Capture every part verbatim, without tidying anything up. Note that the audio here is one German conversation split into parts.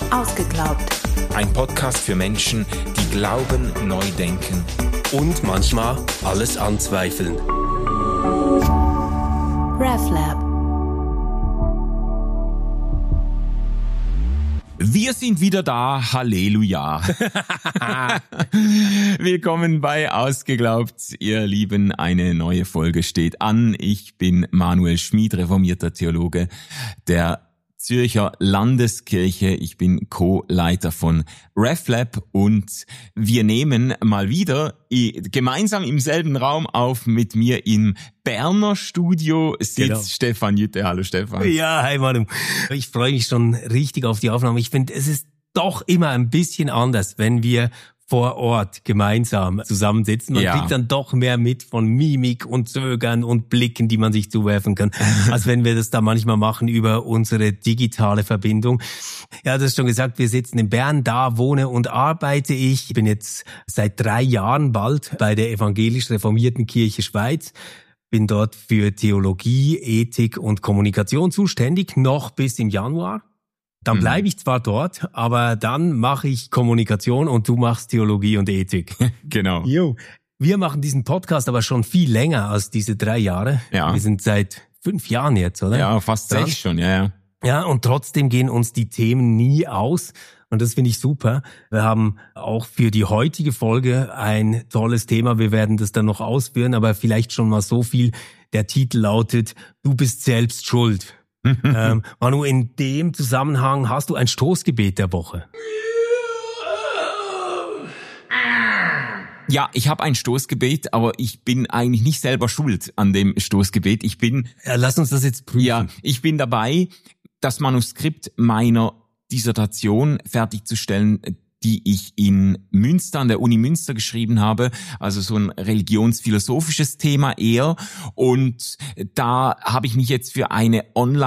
Ausgeglaubt. Ein Podcast für Menschen, die glauben, neu denken und manchmal alles anzweifeln. RefLab. Wir sind wieder da, Halleluja. Willkommen bei Ausgeglaubt, ihr Lieben, eine neue Folge steht an. Ich bin Manuel Schmid, reformierter Theologe der Zürcher Landeskirche. Ich bin Co-Leiter von RefLab und wir nehmen mal wieder gemeinsam im selben Raum auf. Mit mir im Berner Studio sitzt genau. Stefan Jütte. Hallo Stefan. Ja, hi Manu. Ich freue mich schon richtig auf die Aufnahme. Ich finde, es ist doch immer ein bisschen anders, wenn wir vor Ort gemeinsam zusammensitzen. Man ja. kriegt dann doch mehr mit von Mimik und Zögern und Blicken, die man sich zuwerfen kann, als wenn wir das da manchmal machen über unsere digitale Verbindung. Ja, du hast schon gesagt, wir sitzen in Bern, da wohne und arbeite ich. Ich bin jetzt seit drei Jahren bald bei der evangelisch-reformierten Kirche Schweiz. Bin dort für Theologie, Ethik und Kommunikation zuständig, noch bis im Januar. Dann bleibe ich zwar dort, aber dann mache ich Kommunikation und du machst Theologie und Ethik. Genau. Jo. Wir machen diesen Podcast aber schon viel länger als diese drei Jahre. Ja. Wir sind seit fünf Jahren jetzt, oder? Ja, fast Dran. sechs schon, ja, ja. Ja, und trotzdem gehen uns die Themen nie aus. Und das finde ich super. Wir haben auch für die heutige Folge ein tolles Thema. Wir werden das dann noch ausführen, aber vielleicht schon mal so viel. Der Titel lautet, du bist selbst schuld. ähm, Manu, in dem Zusammenhang hast du ein Stoßgebet der Woche. Ja, ich habe ein Stoßgebet, aber ich bin eigentlich nicht selber schuld an dem Stoßgebet. Ich bin... Ja, lass uns das jetzt prüfen. Ja, ich bin dabei, das Manuskript meiner Dissertation fertigzustellen, die ich in Münster, an der Uni Münster geschrieben habe, also so ein religionsphilosophisches Thema eher. Und da habe ich mich jetzt für eine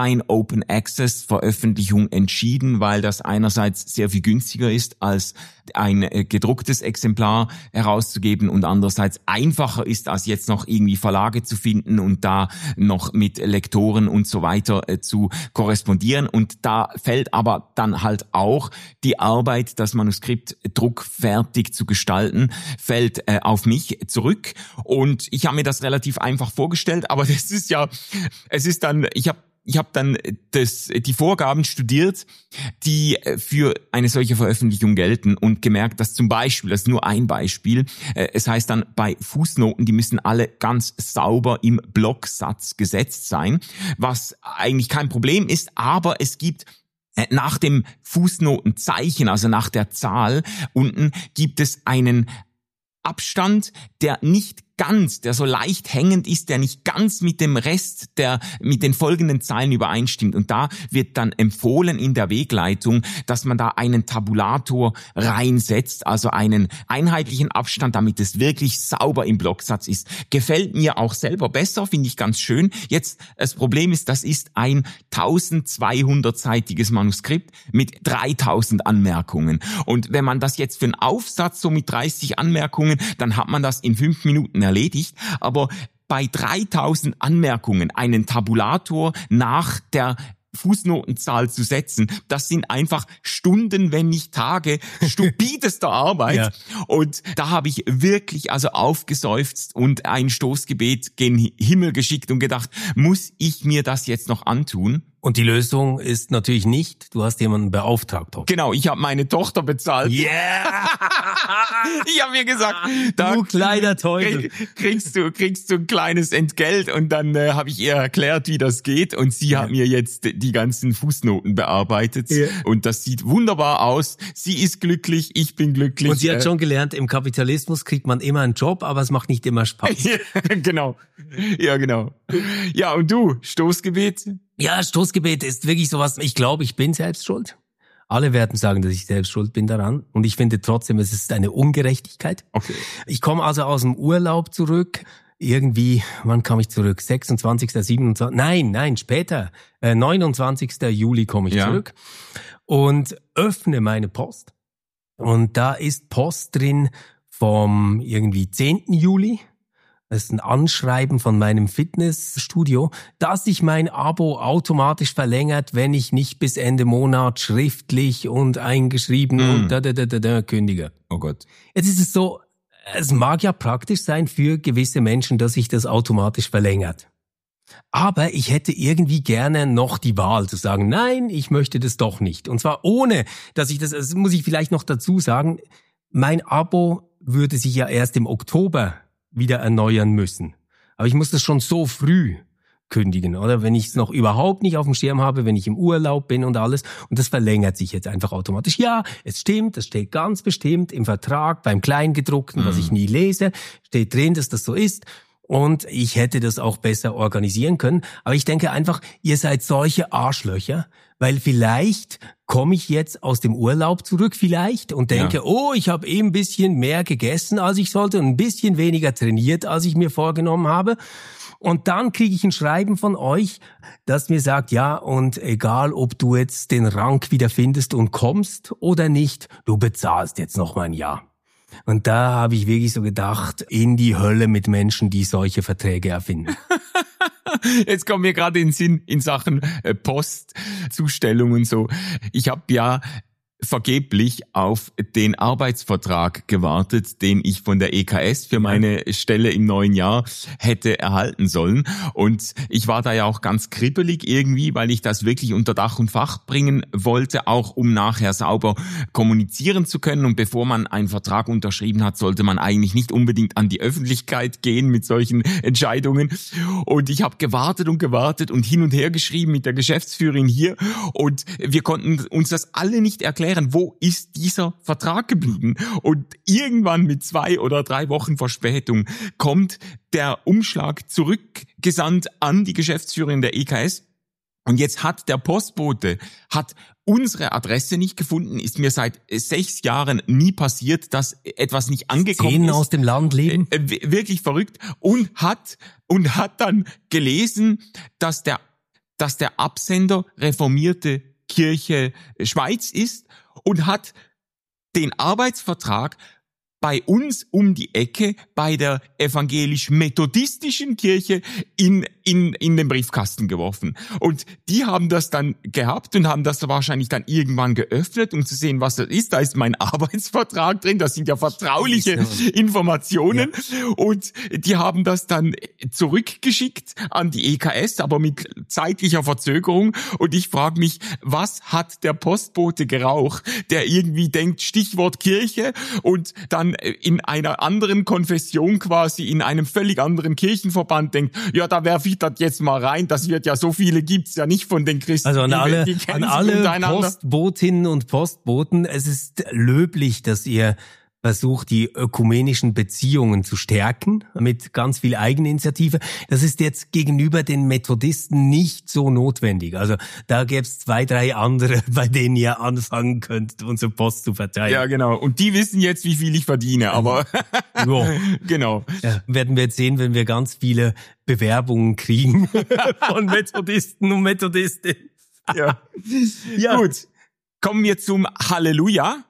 Online-Open-Access-Veröffentlichung entschieden, weil das einerseits sehr viel günstiger ist, als ein gedrucktes Exemplar herauszugeben und andererseits einfacher ist, als jetzt noch irgendwie Verlage zu finden und da noch mit Lektoren und so weiter äh, zu korrespondieren. Und da fällt aber dann halt auch die Arbeit, das Manuskript druckfertig zu gestalten, fällt äh, auf mich zurück. Und ich habe mir das relativ einfach vorgestellt, aber das ist ja, es ist dann, ich habe Ich habe dann das, die Vorgaben studiert, die für eine solche Veröffentlichung gelten und gemerkt, dass zum Beispiel, das ist nur ein Beispiel, es heißt dann bei Fußnoten, die müssen alle ganz sauber im Blocksatz gesetzt sein, was eigentlich kein Problem ist, aber es gibt nach dem Fußnotenzeichen, also nach der Zahl unten, gibt es einen Abstand, der nicht ganz, der so leicht hängend ist, der nicht ganz mit dem Rest der, mit den folgenden Zeilen übereinstimmt. Und da wird dann empfohlen in der Wegleitung, dass man da einen Tabulator reinsetzt, also einen einheitlichen Abstand, damit es wirklich sauber im Blocksatz ist. Gefällt mir auch selber besser, finde ich ganz schön. Jetzt, das Problem ist, das ist ein zwölfhundertseitiges Manuskript mit dreitausend Anmerkungen. Und wenn man das jetzt für einen Aufsatz so mit dreißig Anmerkungen, dann hat man das in fünf Minuten erledigt, aber bei dreitausend Anmerkungen einen Tabulator nach der Fußnotenzahl zu setzen, das sind einfach Stunden, wenn nicht Tage, stupidester Arbeit. Ja. Und da habe ich wirklich also aufgeseufzt und ein Stoßgebet gen Himmel geschickt und gedacht, muss ich mir das jetzt noch antun? Und die Lösung ist natürlich nicht, du hast jemanden beauftragt. Hoff. Genau, ich habe meine Tochter bezahlt. Yeah! Ich habe mir gesagt, da du kleiner Teufel. kriegst du kriegst du ein kleines Entgelt und dann äh, habe ich ihr erklärt, wie das geht und sie ja. hat mir jetzt die ganzen Fußnoten bearbeitet ja. und das sieht wunderbar aus. Sie ist glücklich, ich bin glücklich. Und sie hat schon gelernt, im Kapitalismus kriegt man immer einen Job, aber es macht nicht immer Spaß. Genau. Ja, genau. Ja, und du, Stoßgebet? Ja, Stoßgebet ist wirklich sowas, ich glaube, ich bin selbst schuld. Alle werden sagen, dass ich selbst schuld bin daran. Und ich finde trotzdem, es ist eine Ungerechtigkeit. Okay. Ich komme also aus dem Urlaub zurück. Irgendwie, wann kam ich zurück? sechsundzwanzigsten, siebenundzwanzigsten Nein, nein, später. Äh, neunundzwanzigsten Juli komme ich ja. zurück. Und öffne meine Post. Und da ist Post drin vom irgendwie zehnten Juli. das ist ein Anschreiben von meinem Fitnessstudio, dass sich mein Abo automatisch verlängert, wenn ich nicht bis Ende Monat schriftlich und eingeschrieben mm. und da, da, da, da, da kündige. Oh Gott. Jetzt ist es so, es mag ja praktisch sein für gewisse Menschen, dass sich das automatisch verlängert. Aber ich hätte irgendwie gerne noch die Wahl zu sagen, nein, ich möchte das doch nicht. Und zwar ohne, dass ich das, das muss ich vielleicht noch dazu sagen, mein Abo würde sich ja erst im Oktober wieder erneuern müssen. Aber ich muss das schon so früh kündigen, oder? Wenn ich es noch überhaupt nicht auf dem Schirm habe, wenn ich im Urlaub bin und alles. Und das verlängert sich jetzt einfach automatisch. Ja, es stimmt, das steht ganz bestimmt im Vertrag, beim Kleingedruckten, mhm. was ich nie lese, steht drin, dass das so ist. Und ich hätte das auch besser organisieren können. Aber ich denke einfach, ihr seid solche Arschlöcher, weil vielleicht komme ich jetzt aus dem Urlaub zurück vielleicht und denke, ja. oh, ich habe eben ein bisschen mehr gegessen, als ich sollte und ein bisschen weniger trainiert, als ich mir vorgenommen habe. Und dann kriege ich ein Schreiben von euch, das mir sagt, ja, und egal, ob du jetzt den Rang wieder findest und kommst oder nicht, du bezahlst jetzt noch mal ein Jahr. Und da habe ich wirklich so gedacht, in die Hölle mit Menschen, die solche Verträge erfinden. Jetzt kommt mir gerade in den Sinn in Sachen Postzustellung und so. Ich habe ja vergeblich auf den Arbeitsvertrag gewartet, den ich von der E K S für meine Stelle im neuen Jahr hätte erhalten sollen. Und ich war da ja auch ganz kribbelig irgendwie, weil ich das wirklich unter Dach und Fach bringen wollte, auch um nachher sauber kommunizieren zu können. Und bevor man einen Vertrag unterschrieben hat, sollte man eigentlich nicht unbedingt an die Öffentlichkeit gehen mit solchen Entscheidungen. Und ich habe gewartet und gewartet und hin und her geschrieben mit der Geschäftsführerin hier. Und wir konnten uns das alle nicht erklären. Wo ist dieser Vertrag geblieben? Und irgendwann mit zwei oder drei Wochen Verspätung kommt der Umschlag zurückgesandt an die Geschäftsführerin der E K S. Und jetzt hat der Postbote, hat unsere Adresse nicht gefunden, ist mir seit sechs Jahren nie passiert, dass etwas nicht angekommen Szenen ist. aus dem Land leben. Äh, wirklich verrückt. Und hat, und hat dann gelesen, dass der, dass der Absender reformierte Kirche Schweiz ist und hat den Arbeitsvertrag bei uns um die Ecke bei der evangelisch-methodistischen Kirche in, in, in den Briefkasten geworfen. Und die haben das dann gehabt und haben das wahrscheinlich dann irgendwann geöffnet, um zu sehen, was das ist. Da ist mein Arbeitsvertrag drin, das sind ja vertrauliche Informationen. Ja. Und die haben das dann zurückgeschickt an die E K S, aber mit zeitlicher Verzögerung. Und ich frage mich, was hat der Postbote geraucht, der irgendwie denkt, Stichwort Kirche und dann in einer anderen Konfession quasi, in einem völlig anderen Kirchenverband denkt, ja, da werfe ich das jetzt mal rein, das wird ja, so viele gibt's ja nicht von den Christen. Also an alle, an alle Postbotinnen und Postboten, es ist löblich, dass ihr versucht, die ökumenischen Beziehungen zu stärken mit ganz viel Eigeninitiative. Das ist jetzt gegenüber den Methodisten nicht so notwendig. Also da gäbe es zwei, drei andere, bei denen ihr anfangen könnt, unsere Post zu verteilen. Ja, genau. Und die wissen jetzt, wie viel ich verdiene, aber ja. Genau. Ja, werden wir jetzt sehen, wenn wir ganz viele Bewerbungen kriegen von Methodisten und Methodistinnen. Ja. Ja. Gut. Kommen wir zum Halleluja.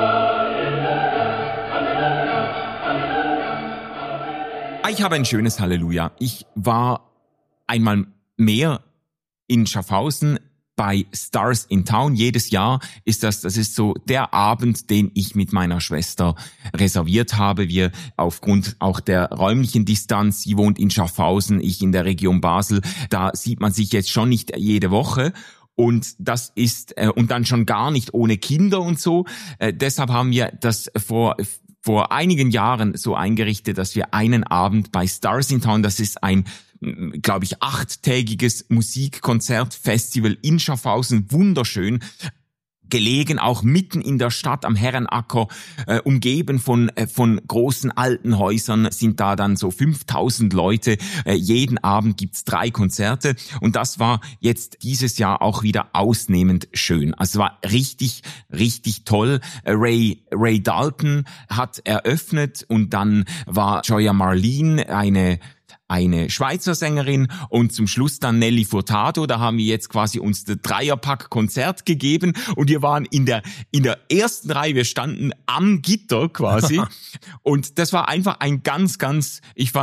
Ich habe ein schönes Halleluja. Ich war einmal mehr in Schaffhausen bei Stars in Town. Jedes Jahr ist das, das ist so der Abend, den ich mit meiner Schwester reserviert habe. Wir aufgrund auch der räumlichen Distanz, sie wohnt in Schaffhausen, ich in der Region Basel, da sieht man sich jetzt schon nicht jede Woche. Und das ist, äh, und dann schon gar nicht ohne Kinder und so. Äh, deshalb haben wir das vor vor einigen Jahren so eingerichtet, dass wir einen Abend bei Stars in Town, das ist ein, glaube ich, achttägiges Musikkonzertfestival in Schaffhausen, wunderschön, gelegen auch mitten in der Stadt am Herrenacker, äh, umgeben von äh, von großen alten Häusern, sind da dann so fünftausend Leute. Äh, jeden Abend gibt's drei Konzerte und das war jetzt dieses Jahr auch wieder ausnehmend schön. Also es war richtig, richtig toll. Äh, Ray Ray Dalton hat eröffnet und dann war Joya Marlene, eine eine Schweizer Sängerin und zum Schluss dann Nelly Furtado. Da haben wir jetzt quasi uns das Dreierpack Konzert gegeben und wir waren in der in der ersten Reihe, wir standen am Gitter quasi und das war einfach ein ganz, ganz, ich fand,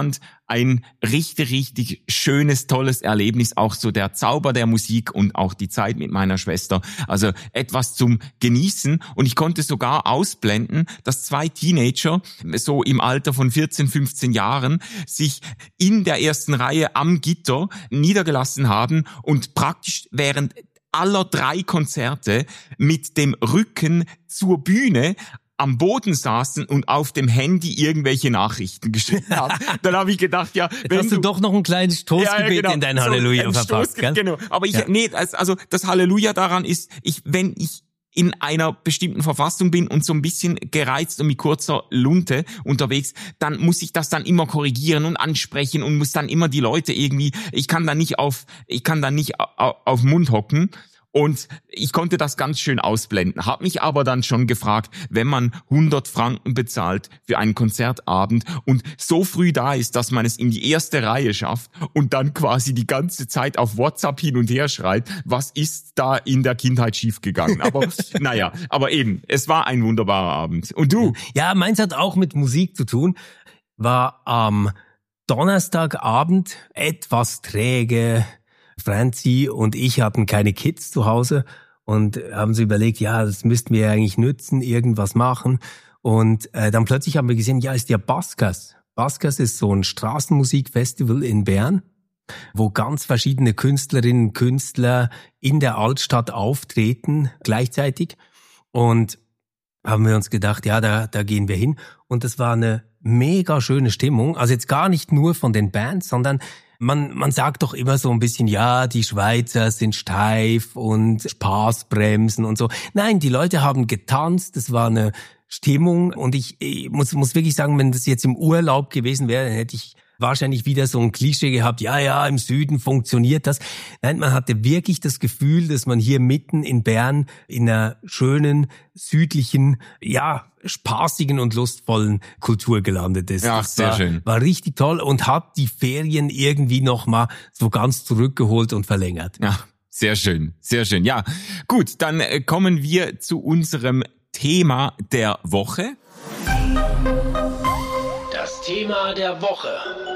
ein richtig, richtig schönes, tolles Erlebnis. Auch so der Zauber der Musik und auch die Zeit mit meiner Schwester. Also etwas zum Genießen. Und ich konnte sogar ausblenden, dass zwei Teenager, so im Alter von vierzehn, fünfzehn Jahren, sich in der ersten Reihe am Gitter niedergelassen haben und praktisch während aller drei Konzerte mit dem Rücken zur Bühne am Boden saßen und auf dem Handy irgendwelche Nachrichten geschrieben haben. Dann habe ich gedacht, ja, Jetzt wenn hast du, du doch noch ein kleines Stoßgebet ja, ja, genau, in dein Halleluja so verpasst, gell? Genau, aber ich ja. nee, also das Halleluja daran ist, ich wenn ich in einer bestimmten Verfassung bin und so ein bisschen gereizt und mit kurzer Lunte unterwegs, dann muss ich das dann immer korrigieren und ansprechen und muss dann immer die Leute irgendwie, ich kann da nicht auf, ich kann da nicht auf, auf Mund hocken. Und ich konnte das ganz schön ausblenden, habe mich aber dann schon gefragt, wenn man hundert Franken bezahlt für einen Konzertabend und so früh da ist, dass man es in die erste Reihe schafft und dann quasi die ganze Zeit auf WhatsApp hin und her schreit, was ist da in der Kindheit schiefgegangen? Aber naja, aber eben, es war ein wunderbarer Abend. Und du? Ja, meins hat auch mit Musik zu tun, war am Donnerstagabend etwas träge. Franzi und ich hatten keine Kids zu Hause und haben so überlegt, ja, das müssten wir eigentlich nützen, irgendwas machen. Und äh, dann plötzlich haben wir gesehen, ja, ist ja Buskers. Buskers ist so ein Straßenmusikfestival in Bern, wo ganz verschiedene Künstlerinnen und Künstler in der Altstadt auftreten gleichzeitig. Und haben wir uns gedacht, ja, da, da gehen wir hin. Und das war eine mega schöne Stimmung. Also jetzt gar nicht nur von den Bands, sondern Man, man sagt doch immer so ein bisschen, ja, die Schweizer sind steif und Spaßbremsen und so. Nein, die Leute haben getanzt, es war eine Stimmung und ich, ich muss, muss wirklich sagen, wenn das jetzt im Urlaub gewesen wäre, dann hätte ich wahrscheinlich wieder so ein Klischee gehabt, ja, ja, im Süden funktioniert das. Nein, man hatte wirklich das Gefühl, dass man hier mitten in Bern in einer schönen, südlichen, ja, spaßigen und lustvollen Kultur gelandet ist. Ja, das sehr war, schön. War richtig toll und hat die Ferien irgendwie nochmal so ganz zurückgeholt und verlängert. Ja, sehr schön, sehr schön. Ja, gut, dann kommen wir zu unserem Thema der Woche. Das Thema der Woche.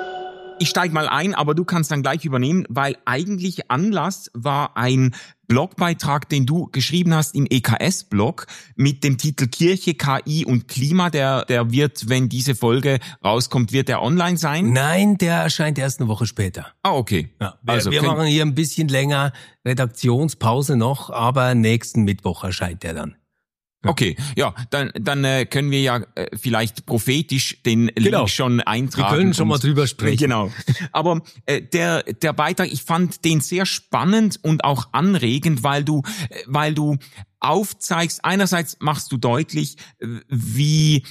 Ich steige mal ein, aber du kannst dann gleich übernehmen, weil eigentlich Anlass war ein Blogbeitrag, den du geschrieben hast im E K S-Blog mit dem Titel Kirche, K I und Klima. Der, der wird, wenn diese Folge rauskommt, wird der online sein? Nein, der erscheint erst eine Woche später. Ah, okay. Ja, wir also, wir machen hier ein bisschen länger Redaktionspause noch, aber nächsten Mittwoch erscheint der dann. Okay, ja, dann dann äh, können wir ja äh, vielleicht prophetisch den Link genau. schon eintragen. Wir können schon mal drüber sprechen. Genau. Aber äh, der der Beitrag, ich fand den sehr spannend und auch anregend, weil du äh, weil du aufzeigst, einerseits machst du deutlich, äh, wie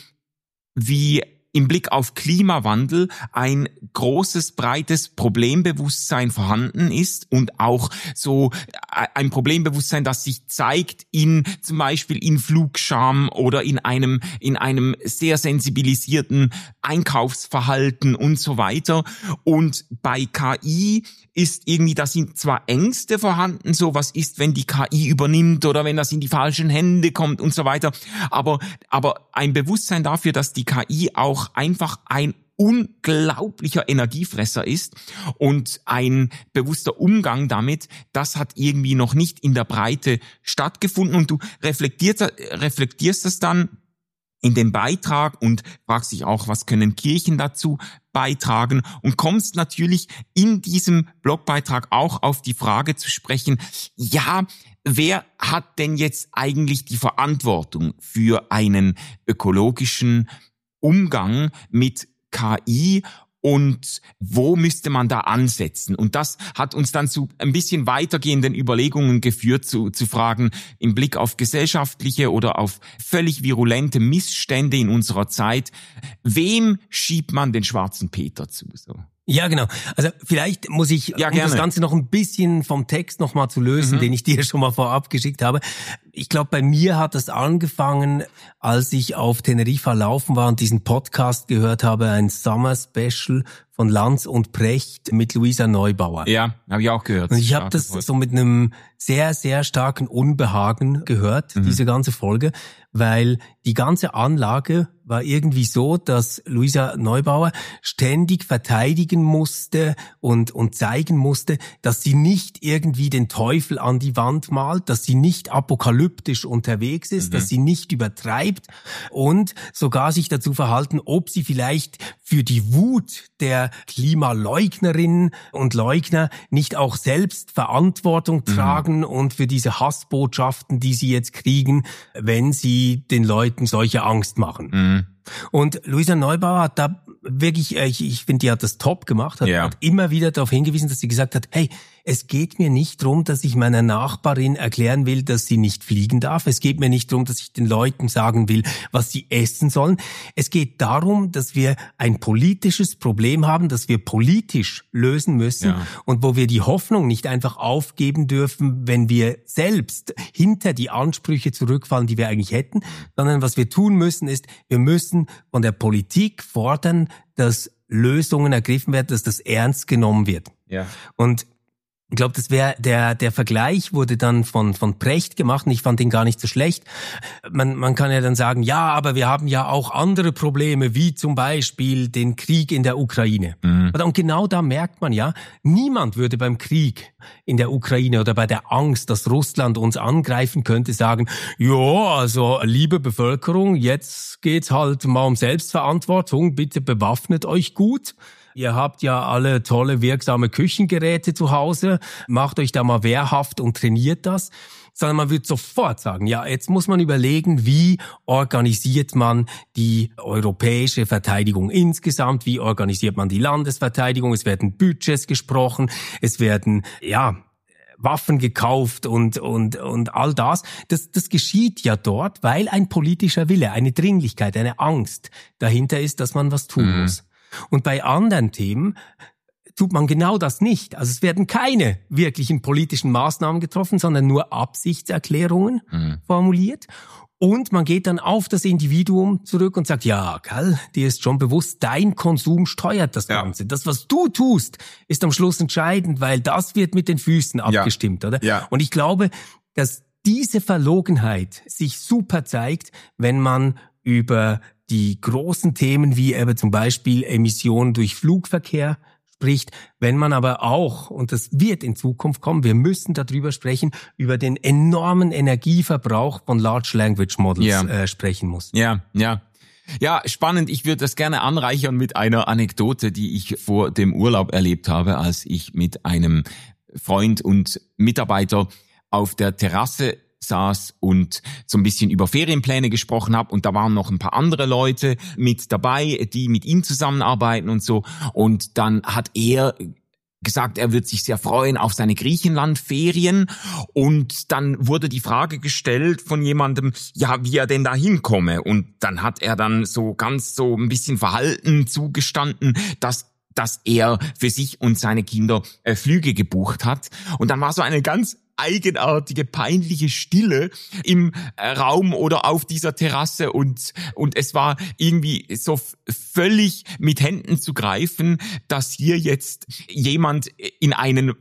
wie im Blick auf Klimawandel ein großes, breites Problembewusstsein vorhanden ist und auch so ein Problembewusstsein, das sich zeigt in zum Beispiel in Flugscham oder in einem in einem sehr sensibilisierten Einkaufsverhalten und so weiter. Und bei K I ist irgendwie, da sind zwar Ängste vorhanden, so was ist, wenn die K I übernimmt oder wenn das in die falschen Hände kommt und so weiter, aber aber ein Bewusstsein dafür, dass die K I auch einfach ein unglaublicher Energiefresser ist und ein bewusster Umgang damit, das hat irgendwie noch nicht in der Breite stattgefunden und du reflektierst, reflektierst das dann in dem Beitrag und fragst dich auch, was können Kirchen dazu beitragen und kommst natürlich in diesem Blogbeitrag auch auf die Frage zu sprechen, ja, wer hat denn jetzt eigentlich die Verantwortung für einen ökologischen Umgang mit K I und wo müsste man da ansetzen? Und das hat uns dann zu ein bisschen weitergehenden Überlegungen geführt, zu, zu fragen, im Blick auf gesellschaftliche oder auf völlig virulente Missstände in unserer Zeit, wem schiebt man den schwarzen Peter zu? So. Ja, genau. Also vielleicht muss ich, ja, um das Ganze noch ein bisschen vom Text nochmal zu lösen, mhm. den ich dir schon mal vorab geschickt habe. Ich glaube, bei mir hat das angefangen, als ich auf Teneriffa laufen war und diesen Podcast gehört habe, ein Summer Special von Lanz und Precht mit Luisa Neubauer. Ja, habe ich auch gehört. Und ich habe das so mit einem sehr, sehr starken Unbehagen gehört, mhm. diese ganze Folge, weil die ganze Anlage war irgendwie so, dass Luisa Neubauer ständig verteidigen musste und, und zeigen musste, dass sie nicht irgendwie den Teufel an die Wand malt, dass sie nicht apokalyptisch unterwegs ist, mhm. dass sie nicht übertreibt und sogar sich dazu verhalten, ob sie vielleicht für die Wut der Klimaleugnerinnen und Leugner nicht auch selbst Verantwortung tragen mhm. und für diese Hassbotschaften, die sie jetzt kriegen, wenn sie den Leuten solche Angst machen. Mhm. Und Luisa Neubauer hat da wirklich, ich, ich finde, die hat das top gemacht, hat, yeah. hat immer wieder darauf hingewiesen, dass sie gesagt hat, hey, es geht mir nicht darum, dass ich meiner Nachbarin erklären will, dass sie nicht fliegen darf. Es geht mir nicht darum, dass ich den Leuten sagen will, was sie essen sollen. Es geht darum, dass wir ein politisches Problem haben, das wir politisch lösen müssen ja. und wo wir die Hoffnung nicht einfach aufgeben dürfen, wenn wir selbst hinter die Ansprüche zurückfallen, die wir eigentlich hätten, sondern was wir tun müssen ist, wir müssen von der Politik fordern, dass Lösungen ergriffen werden, dass das ernst genommen wird. Ja. Und ich glaube, das wäre der der Vergleich wurde dann von von Precht gemacht und ich fand den gar nicht so schlecht. Man man kann ja dann sagen, ja, aber wir haben ja auch andere Probleme, wie zum Beispiel den Krieg in der Ukraine. Mhm. Und genau da merkt man ja, niemand würde beim Krieg in der Ukraine oder bei der Angst, dass Russland uns angreifen könnte, sagen, ja, also liebe Bevölkerung, jetzt geht's halt mal um Selbstverantwortung, bitte bewaffnet euch gut. Ihr habt ja alle tolle, wirksame Küchengeräte zu Hause. Macht euch da mal wehrhaft und trainiert das. Sondern man würde sofort sagen, ja, jetzt muss man überlegen, wie organisiert man die europäische Verteidigung insgesamt? Wie organisiert man die Landesverteidigung? Es werden Budgets gesprochen. Es werden, ja, Waffen gekauft und und und all das. Das das geschieht ja dort, weil ein politischer Wille, eine Dringlichkeit, eine Angst dahinter ist, dass man was tun mhm. muss. Und bei anderen Themen tut man genau das nicht. Also es werden keine wirklichen politischen Maßnahmen getroffen, sondern nur Absichtserklärungen mhm. formuliert. Und man geht dann auf das Individuum zurück und sagt, ja, Karl, dir ist schon bewusst, dein Konsum steuert das Ganze. Ja. Das, was du tust, ist am Schluss entscheidend, weil das wird mit den Füßen abgestimmt, ja. oder? Ja. Und ich glaube, dass diese Verlogenheit sich super zeigt, wenn man über die großen Themen wie eben zum Beispiel Emissionen durch Flugverkehr spricht, wenn man aber auch, und das wird in Zukunft kommen, wir müssen darüber sprechen, über den enormen Energieverbrauch von Large Language Models ja. äh, sprechen muss. Ja, ja. Ja, spannend. Ich würde das gerne anreichern mit einer Anekdote, die ich vor dem Urlaub erlebt habe, als ich mit einem Freund und Mitarbeiter auf der Terrasse saß und so ein bisschen über Ferienpläne gesprochen habe und da waren noch ein paar andere Leute mit dabei, die mit ihm zusammenarbeiten und so und dann hat er gesagt, er wird sich sehr freuen auf seine Griechenland-Ferien und dann wurde die Frage gestellt von jemandem, ja, wie er denn da hinkomme und dann hat er dann so ganz so ein bisschen verhalten zugestanden, dass dass er für sich und seine Kinder äh, Flüge gebucht hat und dann war so eine ganz eigenartige, peinliche Stille im Raum oder auf dieser Terrasse und und es war irgendwie so völlig mit Händen zu greifen, dass hier jetzt jemand in einen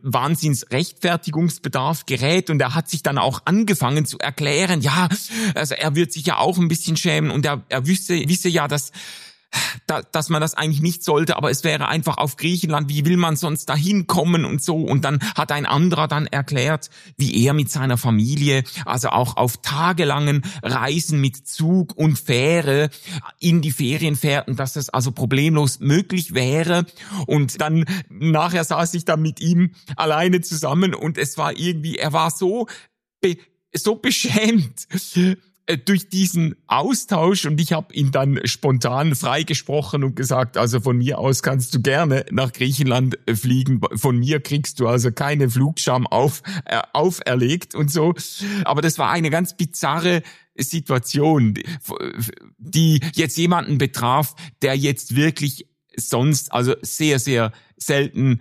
Wahnsinns-Rechtfertigungsbedarf gerät und er hat sich dann auch angefangen zu erklären, ja, also er wird sich ja auch ein bisschen schämen und er, er wüsste, wisse ja, dass Da, dass man das eigentlich nicht sollte, aber es wäre einfach auf Griechenland, wie will man sonst dahin kommen und so. Und dann hat ein anderer dann erklärt, wie er mit seiner Familie, also auch auf tagelangen Reisen mit Zug und Fähre in die Ferien fährt und dass das also problemlos möglich wäre. Und dann nachher saß ich dann mit ihm alleine zusammen und es war irgendwie, er war so, be, so beschämt durch diesen Austausch und ich habe ihn dann spontan freigesprochen und gesagt, also von mir aus kannst du gerne nach Griechenland fliegen, von mir kriegst du also keine Flugscham auf, äh, auferlegt und so. Aber das war eine ganz bizarre Situation, die jetzt jemanden betraf, der jetzt wirklich sonst also sehr, sehr selten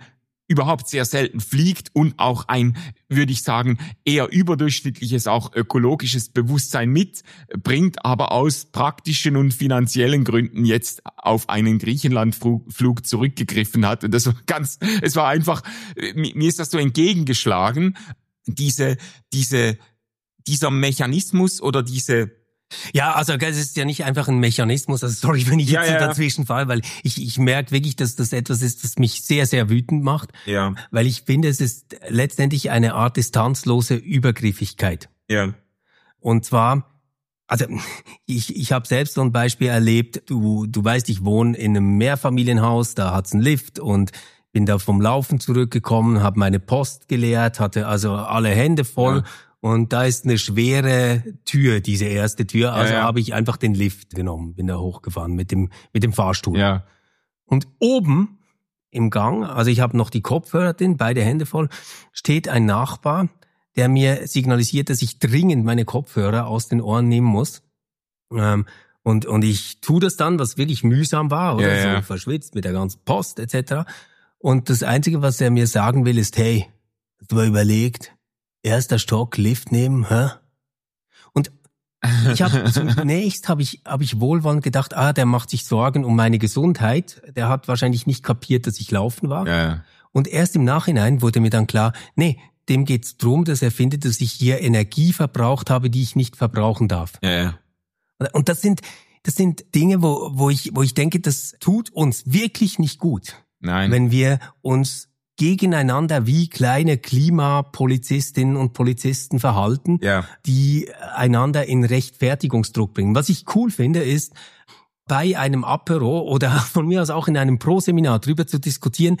überhaupt sehr selten fliegt und auch ein, würde ich sagen, eher überdurchschnittliches, auch ökologisches Bewusstsein mitbringt, aber aus praktischen und finanziellen Gründen jetzt auf einen Griechenlandflug zurückgegriffen hat. Und das war ganz, es war einfach, mir ist das so entgegengeschlagen, diese, diese, dieser Mechanismus oder diese Ja, also es ist ja nicht einfach ein Mechanismus, also sorry, wenn ich jetzt ja, ja. dazwischen falle, weil ich ich merke wirklich, dass das etwas ist, das mich sehr, sehr wütend macht, ja. weil ich finde, es ist letztendlich eine Art distanzlose Übergriffigkeit. Ja. Und zwar, also ich ich habe selbst so ein Beispiel erlebt, du du weißt, ich wohne in einem Mehrfamilienhaus, da hat's einen Lift und bin da vom Laufen zurückgekommen, habe meine Post geleert, hatte also alle Hände voll. Ja. Und da ist eine schwere Tür, diese erste Tür. Also ja, ja. habe ich einfach den Lift genommen, bin da hochgefahren mit dem mit dem Fahrstuhl. Ja. Und oben im Gang, also ich habe noch die Kopfhörer drin, beide Hände voll, steht ein Nachbar, der mir signalisiert, dass ich dringend meine Kopfhörer aus den Ohren nehmen muss. Ähm, und und ich tue das dann, was wirklich mühsam war, oder ja, so ja. verschwitzt mit der ganzen Post et cetera. Und das Einzige, was er mir sagen will, ist, hey, hast du mal überlegt, erster Stock, Lift nehmen, hä? Und ich habe zunächst habe ich habe ich wohlwollend gedacht, ah, der macht sich Sorgen um meine Gesundheit. Der hat wahrscheinlich nicht kapiert, dass ich laufen war. Ja. Und erst im Nachhinein wurde mir dann klar, nee, dem geht's drum, dass er findet, dass ich hier Energie verbraucht habe, die ich nicht verbrauchen darf. Ja, ja. Und das sind das sind Dinge, wo wo ich wo ich denke, das tut uns wirklich nicht gut. Nein. Wenn wir uns gegeneinander wie kleine Klimapolizistinnen und Polizisten verhalten, ja. die einander in Rechtfertigungsdruck bringen. Was ich cool finde, ist, bei einem Apero oder von mir aus auch in einem Pro-Seminar drüber zu diskutieren,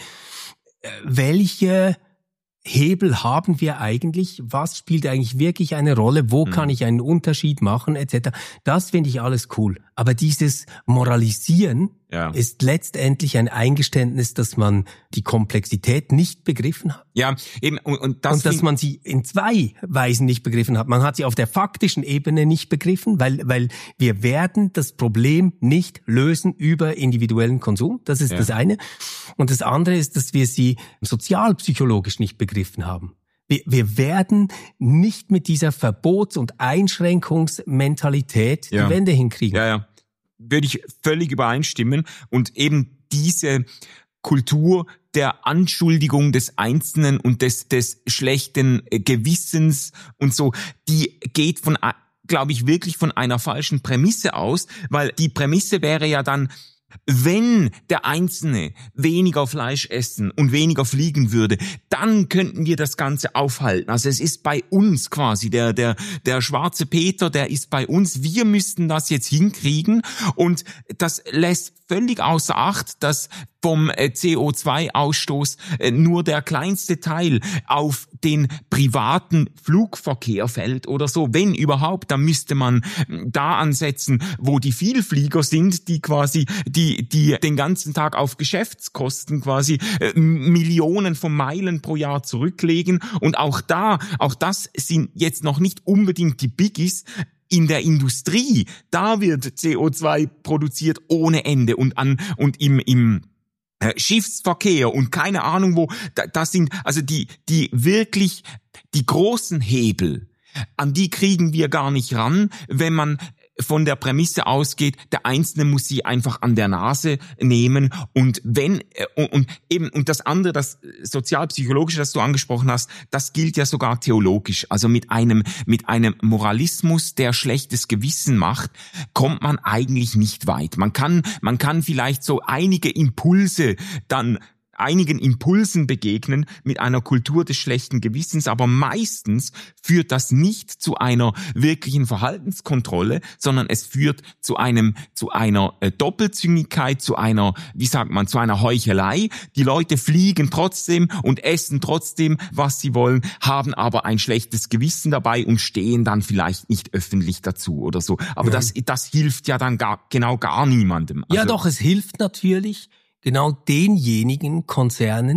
welche Hebel haben wir eigentlich, was spielt eigentlich wirklich eine Rolle, wo mhm. kann ich einen Unterschied machen, et cetera. Das finde ich alles cool. Aber dieses Moralisieren ja. ist letztendlich ein Eingeständnis, dass man die Komplexität nicht begriffen hat. Ja, eben und, und das und dass man sie in zwei Weisen nicht begriffen hat. Man hat sie auf der faktischen Ebene nicht begriffen, weil weil wir werden das Problem nicht lösen über individuellen Konsum. Das ist ja. das eine. Und das andere ist, dass wir sie sozialpsychologisch nicht begriffen haben. Wir, wir werden nicht mit dieser Verbots- und Einschränkungsmentalität ja. die Wende hinkriegen. Ja, ja. Würde ich völlig übereinstimmen. Und eben diese Kultur der Anschuldigung des Einzelnen und des, des schlechten Gewissens und so, die geht von, glaube ich, wirklich von einer falschen Prämisse aus, weil die Prämisse wäre ja dann, wenn der Einzelne weniger Fleisch essen und weniger fliegen würde, dann könnten wir das Ganze aufhalten. Also es ist bei uns quasi, der der der schwarze Peter, der ist bei uns. Wir müssten das jetzt hinkriegen und das lässt völlig außer Acht, dass vom C O zwei Ausstoß nur der kleinste Teil auf den privaten Flugverkehr fällt oder so. Wenn überhaupt, dann müsste man da ansetzen, wo die Vielflieger sind, die quasi die die den ganzen Tag auf Geschäftskosten quasi äh, Millionen von Meilen pro Jahr zurücklegen. Und auch da, auch das sind jetzt noch nicht unbedingt die Biggies. In der Industrie, da wird C O zwei produziert ohne Ende und an und im im Schiffsverkehr und keine Ahnung wo, das sind also die die wirklich die großen Hebel, an die kriegen wir gar nicht ran, wenn man von der Prämisse ausgeht, der Einzelne muss sie einfach an der Nase nehmen und wenn und, und eben und das andere, das sozialpsychologische, das du angesprochen hast, das gilt ja sogar theologisch. Also mit einem mit einem Moralismus, der schlechtes Gewissen macht, kommt man eigentlich nicht weit. Man kann man kann vielleicht so einige Impulse dann einigen Impulsen begegnen mit einer Kultur des schlechten Gewissens, aber meistens führt das nicht zu einer wirklichen Verhaltenskontrolle, sondern es führt zu einem zu einer äh, Doppelzüngigkeit, zu einer, wie sagt man, zu einer Heuchelei. Die Leute fliegen trotzdem und essen trotzdem, was sie wollen, haben aber ein schlechtes Gewissen dabei und stehen dann vielleicht nicht öffentlich dazu oder so. Aber ja. das das hilft ja dann gar genau gar niemandem. Also, ja, doch, es hilft natürlich genau denjenigen Konzernen,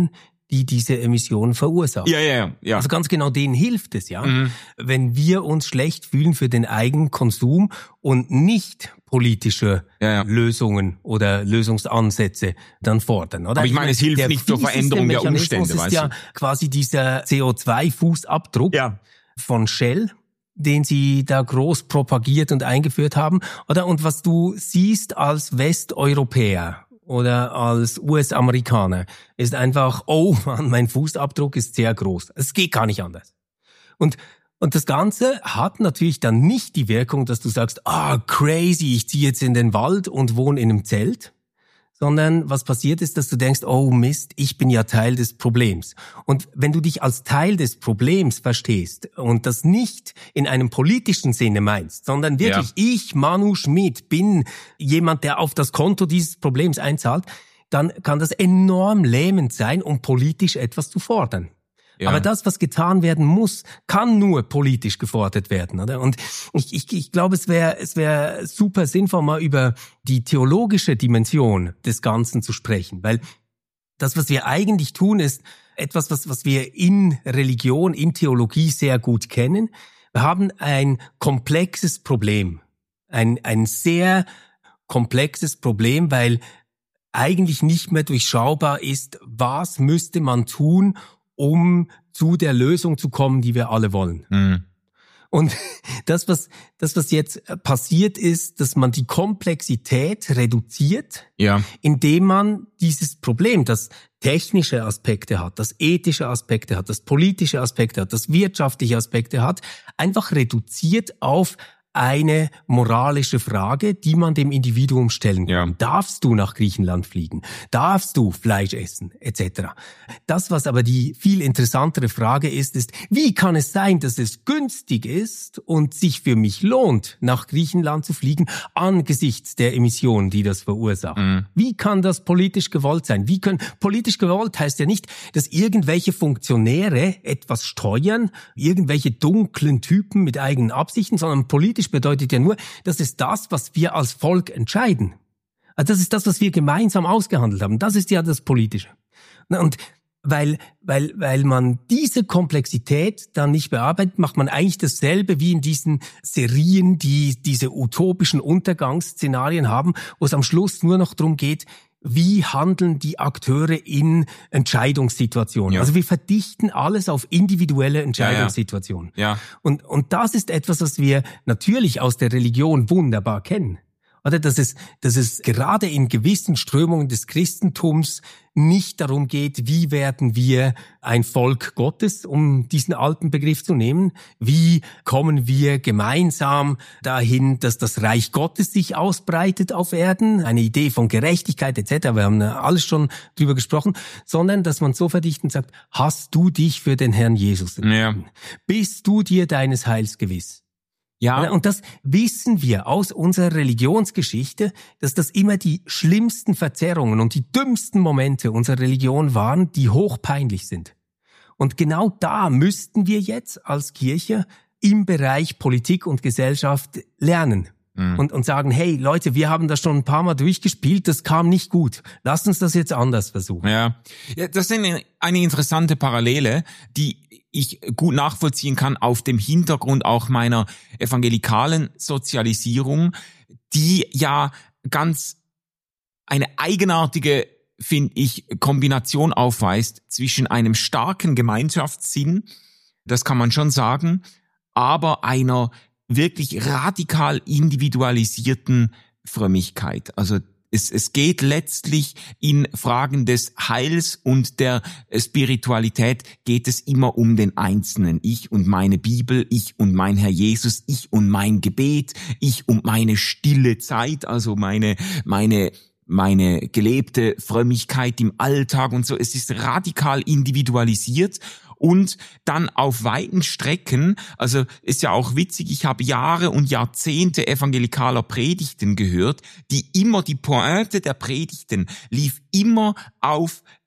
die diese Emissionen verursachen. Ja, ja, ja. Also ganz genau denen hilft es, ja. Mhm. Wenn wir uns schlecht fühlen für den eigenen Konsum und nicht politische ja, ja. Lösungen oder Lösungsansätze dann fordern, oder? Aber ich meine, es hilft nicht zur Veränderung der Umstände, ist weißt ja du? quasi dieser C O zwei Fußabdruck ja. von Shell, den sie da groß propagiert und eingeführt haben, oder? Und was du siehst als Westeuropäer oder als U S-Amerikaner ist einfach, oh Mann, mein Fußabdruck ist sehr groß. Es geht gar nicht anders. Und Und das Ganze hat natürlich dann nicht die Wirkung, dass du sagst, ah, crazy, ich ziehe jetzt in den Wald und wohne in einem Zelt, sondern was passiert ist, dass du denkst, oh Mist, ich bin ja Teil des Problems. Und wenn du dich als Teil des Problems verstehst und das nicht in einem politischen Sinne meinst, sondern wirklich, ja. ich, Manu Schmidt, bin jemand, der auf das Konto dieses Problems einzahlt, dann kann das enorm lähmend sein, um politisch etwas zu fordern. Ja. Aber das, was getan werden muss, kann nur politisch gefordert werden, oder? Und ich, ich, ich glaube, es wäre, es wäre super sinnvoll, mal über die theologische Dimension des Ganzen zu sprechen, weil das, was wir eigentlich tun, ist etwas, was, was wir in Religion, in Theologie sehr gut kennen. Wir haben ein komplexes Problem, ein, ein sehr komplexes Problem, weil eigentlich nicht mehr durchschaubar ist, was müsste man tun, um zu der Lösung zu kommen, die wir alle wollen. Mhm. Und das, was, das, was jetzt passiert ist, dass man die Komplexität reduziert, ja. indem man dieses Problem, das technische Aspekte hat, das ethische Aspekte hat, das politische Aspekte hat, das wirtschaftliche Aspekte hat, einfach reduziert auf eine moralische Frage, die man dem Individuum stellen kann. Ja. Darfst du nach Griechenland fliegen? Darfst du Fleisch essen? Etc. Das, was aber die viel interessantere Frage ist, ist, wie kann es sein, dass es günstig ist und sich für mich lohnt, nach Griechenland zu fliegen, angesichts der Emissionen, die das verursachen? Mhm. Wie kann das politisch gewollt sein? Wie können, politisch gewollt heißt ja nicht, dass irgendwelche Funktionäre etwas steuern, irgendwelche dunklen Typen mit eigenen Absichten, sondern politisch bedeutet ja nur, das ist das, was wir als Volk entscheiden. Also das ist das, was wir gemeinsam ausgehandelt haben. Das ist ja das Politische. Und weil, weil, weil man diese Komplexität dann nicht bearbeitet, macht man eigentlich dasselbe wie in diesen Serien, die diese utopischen Untergangsszenarien haben, wo es am Schluss nur noch darum geht, wie handeln die Akteure in Entscheidungssituationen? Ja. Also wir verdichten alles auf individuelle Entscheidungssituationen. Ja, ja. Und, und das ist etwas, was wir natürlich aus der Religion wunderbar kennen. Oder dass es, dass es gerade in gewissen Strömungen des Christentums nicht darum geht, wie werden wir ein Volk Gottes, um diesen alten Begriff zu nehmen, wie kommen wir gemeinsam dahin, dass das Reich Gottes sich ausbreitet auf Erden, eine Idee von Gerechtigkeit et cetera. Wir haben alles schon drüber gesprochen, sondern dass man so verdichtend sagt, hast du dich für den Herrn Jesus entschieden? Ja. Bist du dir deines Heils gewiss? Ja. Und das wissen wir aus unserer Religionsgeschichte, dass das immer die schlimmsten Verzerrungen und die dümmsten Momente unserer Religion waren, die hochpeinlich sind. Und genau da müssten wir jetzt als Kirche im Bereich Politik und Gesellschaft lernen. Mhm. Und, und sagen, hey Leute, wir haben das schon ein paar Mal durchgespielt, das kam nicht gut. Lasst uns das jetzt anders versuchen. Ja, ja, das ist eine, eine interessante Parallele, die ich gut nachvollziehen kann auf dem Hintergrund auch meiner evangelikalen Sozialisierung, die ja ganz eine eigenartige, finde ich, Kombination aufweist zwischen einem starken Gemeinschaftssinn, das kann man schon sagen, aber einer wirklich radikal individualisierten Frömmigkeit. Also es, es geht letztlich in Fragen des Heils und der Spiritualität geht es immer um den Einzelnen. Ich und meine Bibel, ich und mein Herr Jesus, ich und mein Gebet, ich und meine stille Zeit, also meine, meine, meine gelebte Frömmigkeit im Alltag und so. Es ist radikal individualisiert. Und dann auf weiten Strecken, also ist ja auch witzig, ich habe Jahre und Jahrzehnte evangelikaler Predigten gehört, die immer, die Pointe der Predigten lief immer auf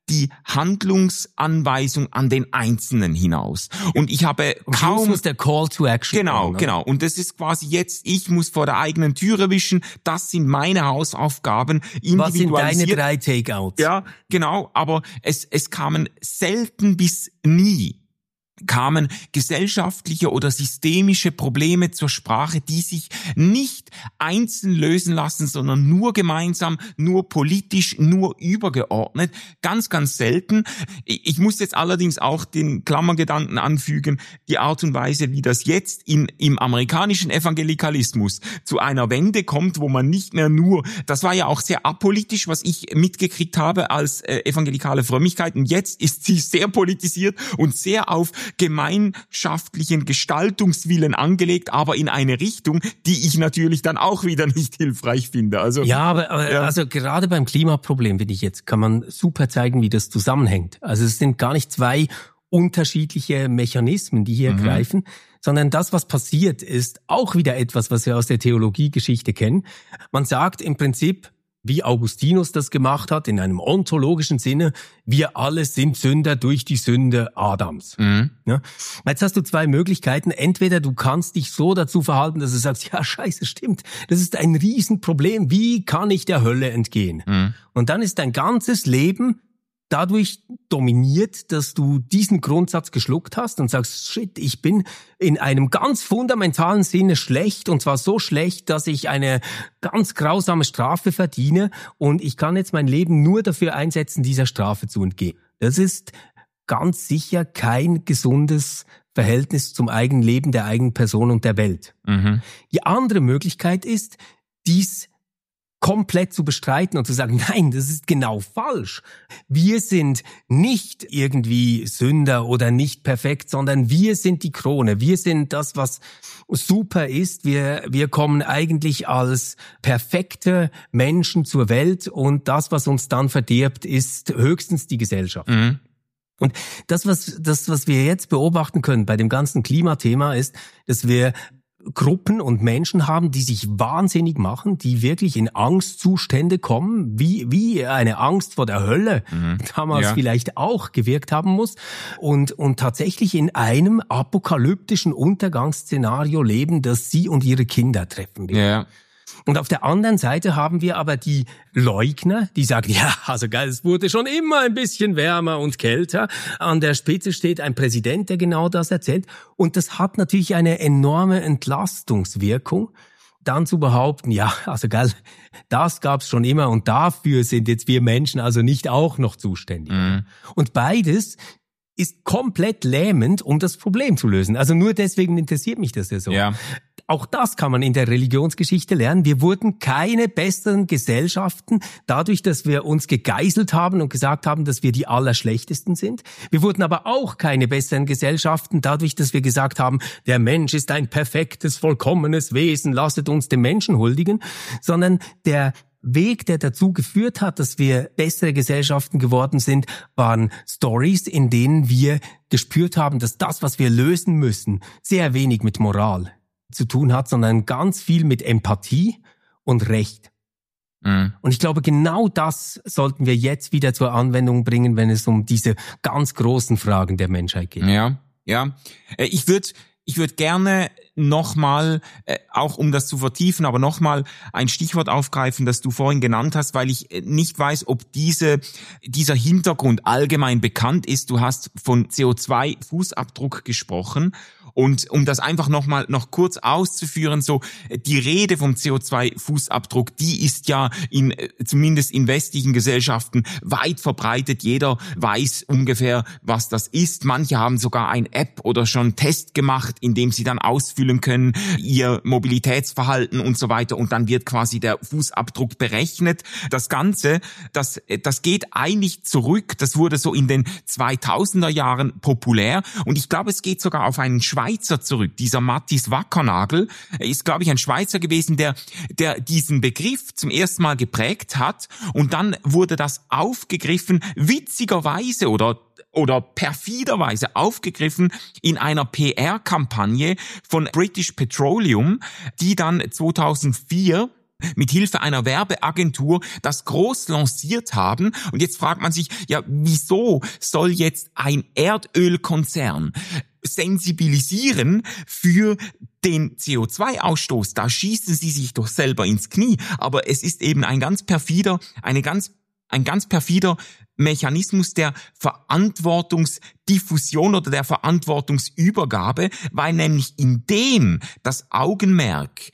die Handlungsanweisung an den Einzelnen hinaus. Und ich habe kaum... Das muss der Call to Action Genau, kommen, genau. Und das ist quasi jetzt, ich muss vor der eigenen Türe wischen, das sind meine Hausaufgaben, individualisiert. Was sind deine drei Takeouts? Ja, genau, aber es, es kamen selten bis nie kamen gesellschaftliche oder systemische Probleme zur Sprache, die sich nicht einzeln lösen lassen, sondern nur gemeinsam, nur politisch, nur übergeordnet. Ganz, ganz selten. Ich muss jetzt allerdings auch den Klammergedanken anfügen, die Art und Weise, wie das jetzt in, im amerikanischen Evangelikalismus zu einer Wende kommt, wo man nicht mehr nur, das war ja auch sehr apolitisch, was ich mitgekriegt habe als äh, evangelikale Frömmigkeit, und jetzt ist sie sehr politisiert und sehr auf gemeinschaftlichen Gestaltungswillen angelegt, aber in eine Richtung, die ich natürlich dann auch wieder nicht hilfreich finde. Also ja, aber, aber ja. also gerade beim Klimaproblem, finde ich jetzt, kann man super zeigen, wie das zusammenhängt. Also es sind gar nicht zwei unterschiedliche Mechanismen, die hier mhm. greifen, sondern das, was passiert, ist auch wieder etwas, was wir aus der Theologiegeschichte kennen. Man sagt im Prinzip, wie Augustinus das gemacht hat, in einem ontologischen Sinne, wir alle sind Sünder durch die Sünde Adams. Mhm. Ja? Jetzt hast du zwei Möglichkeiten. Entweder du kannst dich so dazu verhalten, dass du sagst, ja, scheiße, stimmt, das ist ein Riesenproblem, wie kann ich der Hölle entgehen? Mhm. Und dann ist dein ganzes Leben dadurch dominiert, dass du diesen Grundsatz geschluckt hast und sagst, shit, ich bin in einem ganz fundamentalen Sinne schlecht, und zwar so schlecht, dass ich eine ganz grausame Strafe verdiene, und ich kann jetzt mein Leben nur dafür einsetzen, dieser Strafe zu entgehen. Das ist ganz sicher kein gesundes Verhältnis zum eigenen Leben, der eigenen Person und der Welt. Mhm. Die andere Möglichkeit ist, dies komplett zu bestreiten und zu sagen, nein, das ist genau falsch. Wir sind nicht irgendwie Sünder oder nicht perfekt, sondern wir sind die Krone. Wir sind das, was super ist. Wir, wir kommen eigentlich als perfekte Menschen zur Welt, und das, was uns dann verdirbt, ist höchstens die Gesellschaft. Mhm. Und das, was, das, was wir jetzt beobachten können bei dem ganzen Klimathema, ist, dass wir Gruppen und Menschen haben, die sich wahnsinnig machen, die wirklich in Angstzustände kommen, wie wie eine Angst vor der Hölle mhm. damals ja. vielleicht auch gewirkt haben muss, und und tatsächlich in einem apokalyptischen Untergangsszenario leben, das sie und ihre Kinder treffen wird. Ja. Und auf der anderen Seite haben wir aber die Leugner, die sagen, ja, also geil, es wurde schon immer ein bisschen wärmer und kälter. An der Spitze steht ein Präsident, der genau das erzählt. Und das hat natürlich eine enorme Entlastungswirkung, dann zu behaupten, ja, also geil, das gab's schon immer, und dafür sind jetzt wir Menschen also nicht auch noch zuständig. Mhm. Und beides ist komplett lähmend, um das Problem zu lösen. Also nur deswegen interessiert mich das ja so. Ja. Auch das kann man in der Religionsgeschichte lernen. Wir wurden keine besseren Gesellschaften dadurch, dass wir uns gegeißelt haben und gesagt haben, dass wir die Allerschlechtesten sind. Wir wurden aber auch keine besseren Gesellschaften dadurch, dass wir gesagt haben, der Mensch ist ein perfektes, vollkommenes Wesen, lasset uns dem Menschen huldigen. Sondern der Weg, der dazu geführt hat, dass wir bessere Gesellschaften geworden sind, waren Stories, in denen wir gespürt haben, dass das, was wir lösen müssen, sehr wenig mit Moral zu tun hat, sondern ganz viel mit Empathie und Recht. Mhm. Und ich glaube, genau das sollten wir jetzt wieder zur Anwendung bringen, wenn es um diese ganz großen Fragen der Menschheit geht. Ja, ja. Ich würde Ich würde gerne nochmal, äh, auch um das zu vertiefen, aber nochmal ein Stichwort aufgreifen, das du vorhin genannt hast, weil ich nicht weiß, ob diese dieser Hintergrund allgemein bekannt ist. Du hast von C O zwei Fußabdruck gesprochen. Und um das einfach nochmal noch kurz auszuführen, so die Rede vom C O zwei Fußabdruck, die ist ja in zumindest in westlichen Gesellschaften weit verbreitet. Jeder weiß ungefähr, was das ist. Manche haben sogar ein App oder schon Test gemacht, in dem sie dann ausfüllen können, ihr Mobilitätsverhalten und so weiter. Und dann wird quasi der Fußabdruck berechnet. Das Ganze, das, das geht eigentlich zurück. Das wurde so in den zweitausender Jahren populär. Und ich glaube, es geht sogar auf einen Schweizer zurück. Dieser Matthias Wackernagel ist, glaube ich, ein Schweizer gewesen, der, der diesen Begriff zum ersten Mal geprägt hat. Und dann wurde das aufgegriffen, witzigerweise oder oder perfiderweise aufgegriffen in einer P R-Kampagne von British Petroleum, die dann zweitausendvier mit Hilfe einer Werbeagentur das groß lanciert haben. Und jetzt fragt man sich, ja, wieso soll jetzt ein Erdölkonzern sensibilisieren für den C O zwei Ausstoß? Da schießen sie sich doch selber ins Knie. Aber es ist eben ein ganz perfider, eine ganz, ein ganz perfider Mechanismus der Verantwortungsdiffusion oder der Verantwortungsübergabe, weil nämlich indem das Augenmerk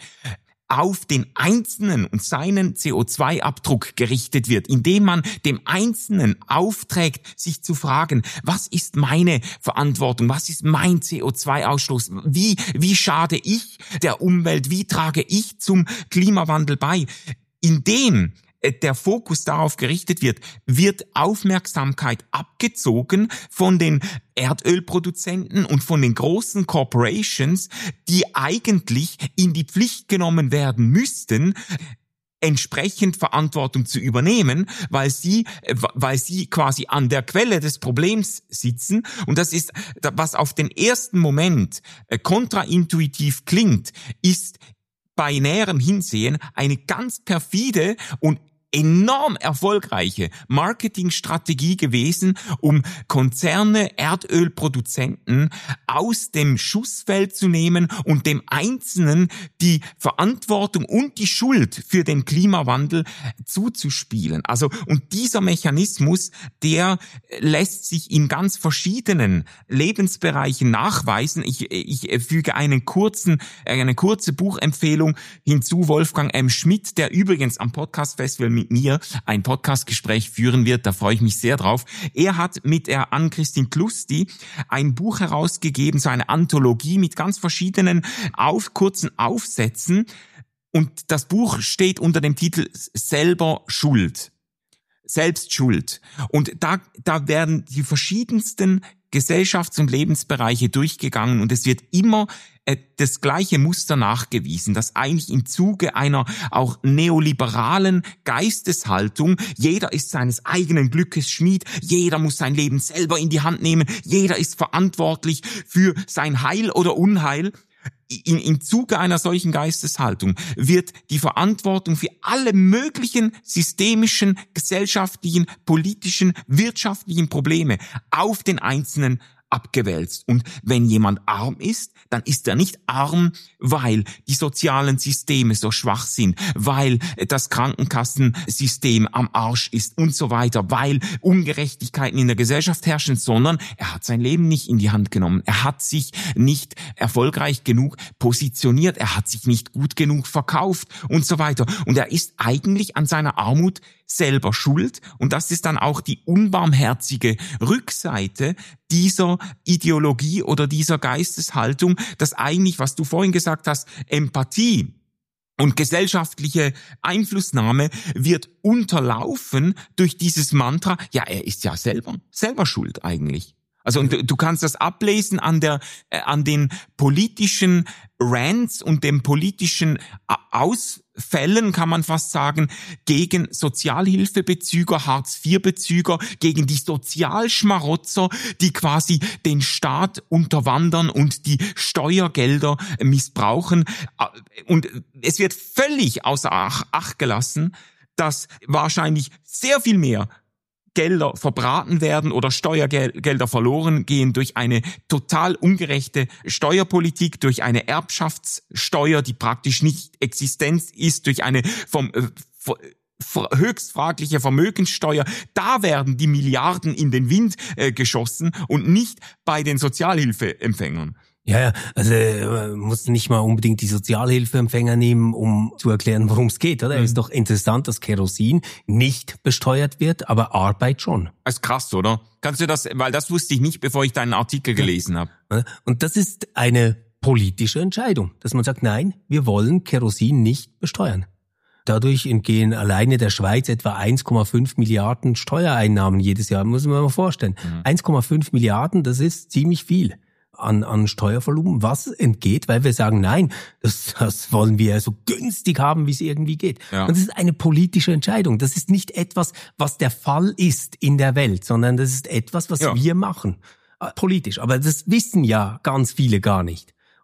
auf den Einzelnen und seinen C O zwei Abdruck gerichtet wird, indem man dem Einzelnen aufträgt, sich zu fragen, was ist meine Verantwortung, was ist mein C O zwei Ausstoß, wie, wie schade ich der Umwelt, wie trage ich zum Klimawandel bei, indem der Fokus darauf gerichtet wird, wird Aufmerksamkeit abgezogen von den Erdölproduzenten und von den großen Corporations, die eigentlich in die Pflicht genommen werden müssten, entsprechend Verantwortung zu übernehmen, weil sie, weil sie quasi an der Quelle des Problems sitzen. Und das ist, was auf den ersten Moment kontraintuitiv klingt, ist bei näherem Hinsehen eine ganz perfide und enorm erfolgreiche Marketingstrategie gewesen, um Konzerne, Erdölproduzenten aus dem Schussfeld zu nehmen und dem Einzelnen die Verantwortung und die Schuld für den Klimawandel zuzuspielen. Also, und dieser Mechanismus, der lässt sich in ganz verschiedenen Lebensbereichen nachweisen. Ich, ich füge einen kurzen, eine kurze Buchempfehlung hinzu, Wolfgang M. Schmidt, der übrigens am Podcast-Festival mit mir ein Podcastgespräch führen wird, da freue ich mich sehr drauf. Er hat mit der Ann-Christine Klusti ein Buch herausgegeben, so eine Anthologie mit ganz verschiedenen auf, kurzen Aufsätzen, und das Buch steht unter dem Titel Selber Schuld. Selbst Schuld. Und da, da werden die verschiedensten Gesellschafts- und Lebensbereiche durchgegangen und es wird immer äh, das gleiche Muster nachgewiesen, dass eigentlich im Zuge einer auch neoliberalen Geisteshaltung, jeder ist seines eigenen Glückes Schmied, jeder muss sein Leben selber in die Hand nehmen, jeder ist verantwortlich für sein Heil oder Unheil. In, im Zuge einer solchen Geisteshaltung wird die Verantwortung für alle möglichen systemischen, gesellschaftlichen, politischen, wirtschaftlichen Probleme auf den Einzelnen abgewälzt. Und wenn jemand arm ist, dann ist er nicht arm, weil die sozialen Systeme so schwach sind, weil das Krankenkassensystem am Arsch ist und so weiter, weil Ungerechtigkeiten in der Gesellschaft herrschen, sondern er hat sein Leben nicht in die Hand genommen. Er hat sich nicht erfolgreich genug positioniert, er hat sich nicht gut genug verkauft und so weiter. Und er ist eigentlich an seiner Armut selber schuld, und das ist dann auch die unbarmherzige Rückseite dieser Ideologie oder dieser Geisteshaltung, dass eigentlich, was du vorhin gesagt hast, Empathie und gesellschaftliche Einflussnahme wird unterlaufen durch dieses Mantra, ja, er ist ja selber, selber schuld eigentlich. Also und du kannst das ablesen an der äh, an den politischen Rants und den politischen Ausfällen, kann man fast sagen, gegen Sozialhilfebezüger, Hartz vier Bezüger, gegen die Sozialschmarotzer, die quasi den Staat unterwandern und die Steuergelder missbrauchen. Und es wird völlig außer Acht gelassen, dass wahrscheinlich sehr viel mehr Gelder verbraten werden oder Steuergelder verloren gehen durch eine total ungerechte Steuerpolitik, durch eine Erbschaftssteuer, die praktisch nicht existent ist, durch eine vom äh, höchst fragliche Vermögenssteuer. Da werden die Milliarden in den Wind äh, geschossen und nicht bei den Sozialhilfeempfängern. Ja, ja, also man muss nicht mal unbedingt die Sozialhilfeempfänger nehmen, um zu erklären, worum es geht, oder? Mhm. Es ist doch interessant, dass Kerosin nicht besteuert wird, aber Arbeit schon. Das ist krass, oder? Kannst du das, weil das wusste ich nicht, bevor ich deinen Artikel gelesen habe. Und das ist eine politische Entscheidung, dass man sagt, nein, wir wollen Kerosin nicht besteuern. Dadurch entgehen alleine der Schweiz etwa eins Komma fünf Milliarden Steuereinnahmen jedes Jahr, muss man mal vorstellen. Mhm. eins Komma fünf Milliarden, das ist ziemlich viel an an Steuervolumen, was entgeht, weil wir sagen, nein, das, das wollen wir so günstig haben, wie es irgendwie geht. Ja. Und das ist eine politische Entscheidung. Das ist nicht etwas, was der Fall ist in der Welt, sondern das ist etwas, was ja. wir machen, äh, politisch. Aber das wissen ja ganz viele gar nicht.